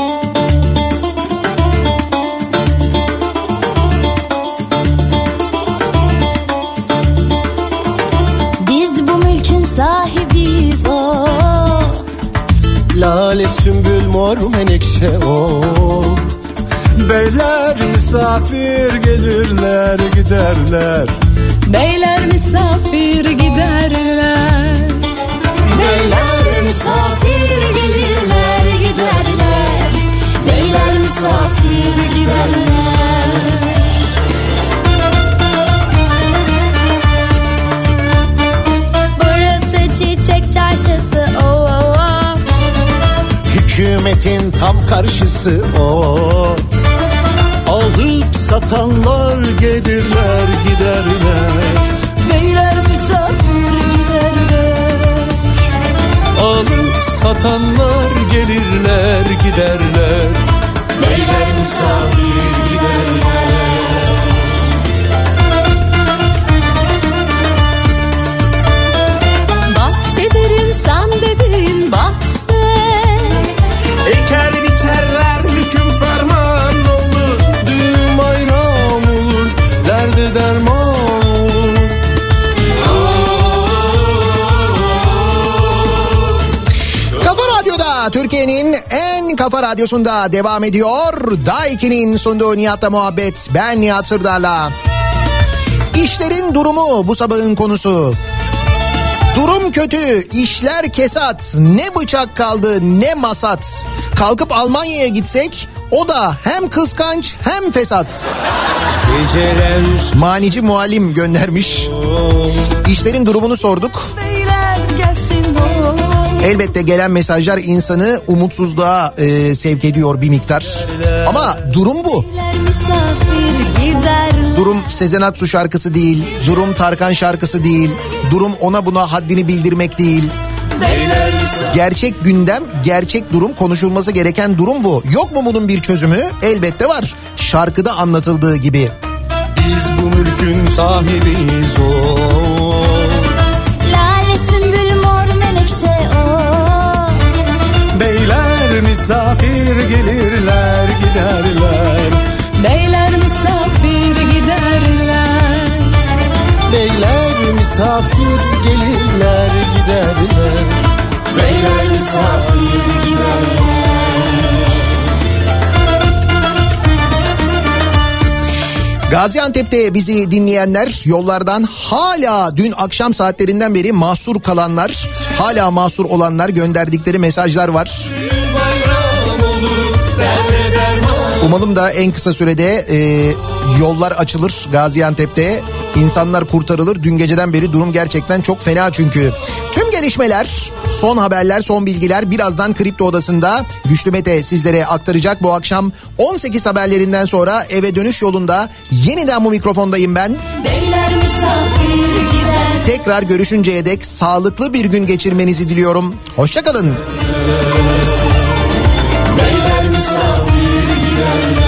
Speaker 7: Biz bu mülkün sahibiyiz o.
Speaker 10: Lale, sümbül, mor, menekşe o. Beyler misafir gelirler giderler.
Speaker 7: Beyler misafir giderler. Beyler misafir gelirler giderler. Beyler misafir giderler. Burası çiçek çarşısı o.
Speaker 10: Hükümetin tam karşısı o. Alıp satanlar gelirler giderler.
Speaker 7: Beyler misafir giderler.
Speaker 8: Alıp satanlar gelirler giderler.
Speaker 7: Beyler misafir giderler. Bahçedir insan dediğin bahçe.
Speaker 10: Eker biçerler hüküm ferman olur. Düğüm ayram olur, derde derman olur.
Speaker 1: Kafa Radyo'da, Türkiye'nin en kafa radyosunda devam ediyor. Daiki'nin sunduğu Nihat'la muhabbet. Ben Nihat Sırdar'la. İşlerin durumu bu sabahın konusu. Durum kötü, işler kesat, ne bıçak kaldı ne masat. Kalkıp Almanya'ya gitsek o da hem kıskanç hem fesat. Manici Muallim göndermiş. İşlerin durumunu sorduk. Elbette gelen mesajlar insanı umutsuzluğa sevk ediyor bir miktar. Ama durum bu. Durum Sezen Aksu şarkısı değil, durum Tarkan şarkısı değil, durum ona buna haddini bildirmek değil. Gerçek gündem, gerçek durum, konuşulması gereken durum bu. Yok mu bunun bir çözümü? Elbette var. Şarkıda anlatıldığı gibi.
Speaker 10: Biz bu mülkün sahibiyiz o.
Speaker 7: Lale, sümbül, mor, menekşe o.
Speaker 10: Beyler misafir gelirler giderler.
Speaker 7: Beyler misafir giderler.
Speaker 10: Beyler misafir gelirler giderler.
Speaker 7: Beyler misafir giderler.
Speaker 1: Gaziantep'te bizi dinleyenler, yollardan hala dün akşam saatlerinden beri mahsur kalanlar, hala mahsur olanlar, gönderdikleri mesajlar var. Umalım da en kısa sürede Yollar açılır Gaziantep'te. İnsanlar kurtarılır. Dün geceden beri durum gerçekten çok fena çünkü. Tüm gelişmeler, son haberler, son bilgiler birazdan Kripto Odası'nda Güçlü Mete sizlere aktaracak. Bu akşam 18 haberlerinden sonra eve dönüş yolunda yeniden bu mikrofondayım ben.
Speaker 7: Beyler misafir gider.
Speaker 1: Tekrar görüşünceye dek sağlıklı bir gün geçirmenizi diliyorum. Hoşça kalın.
Speaker 6: Beyler misafir gider.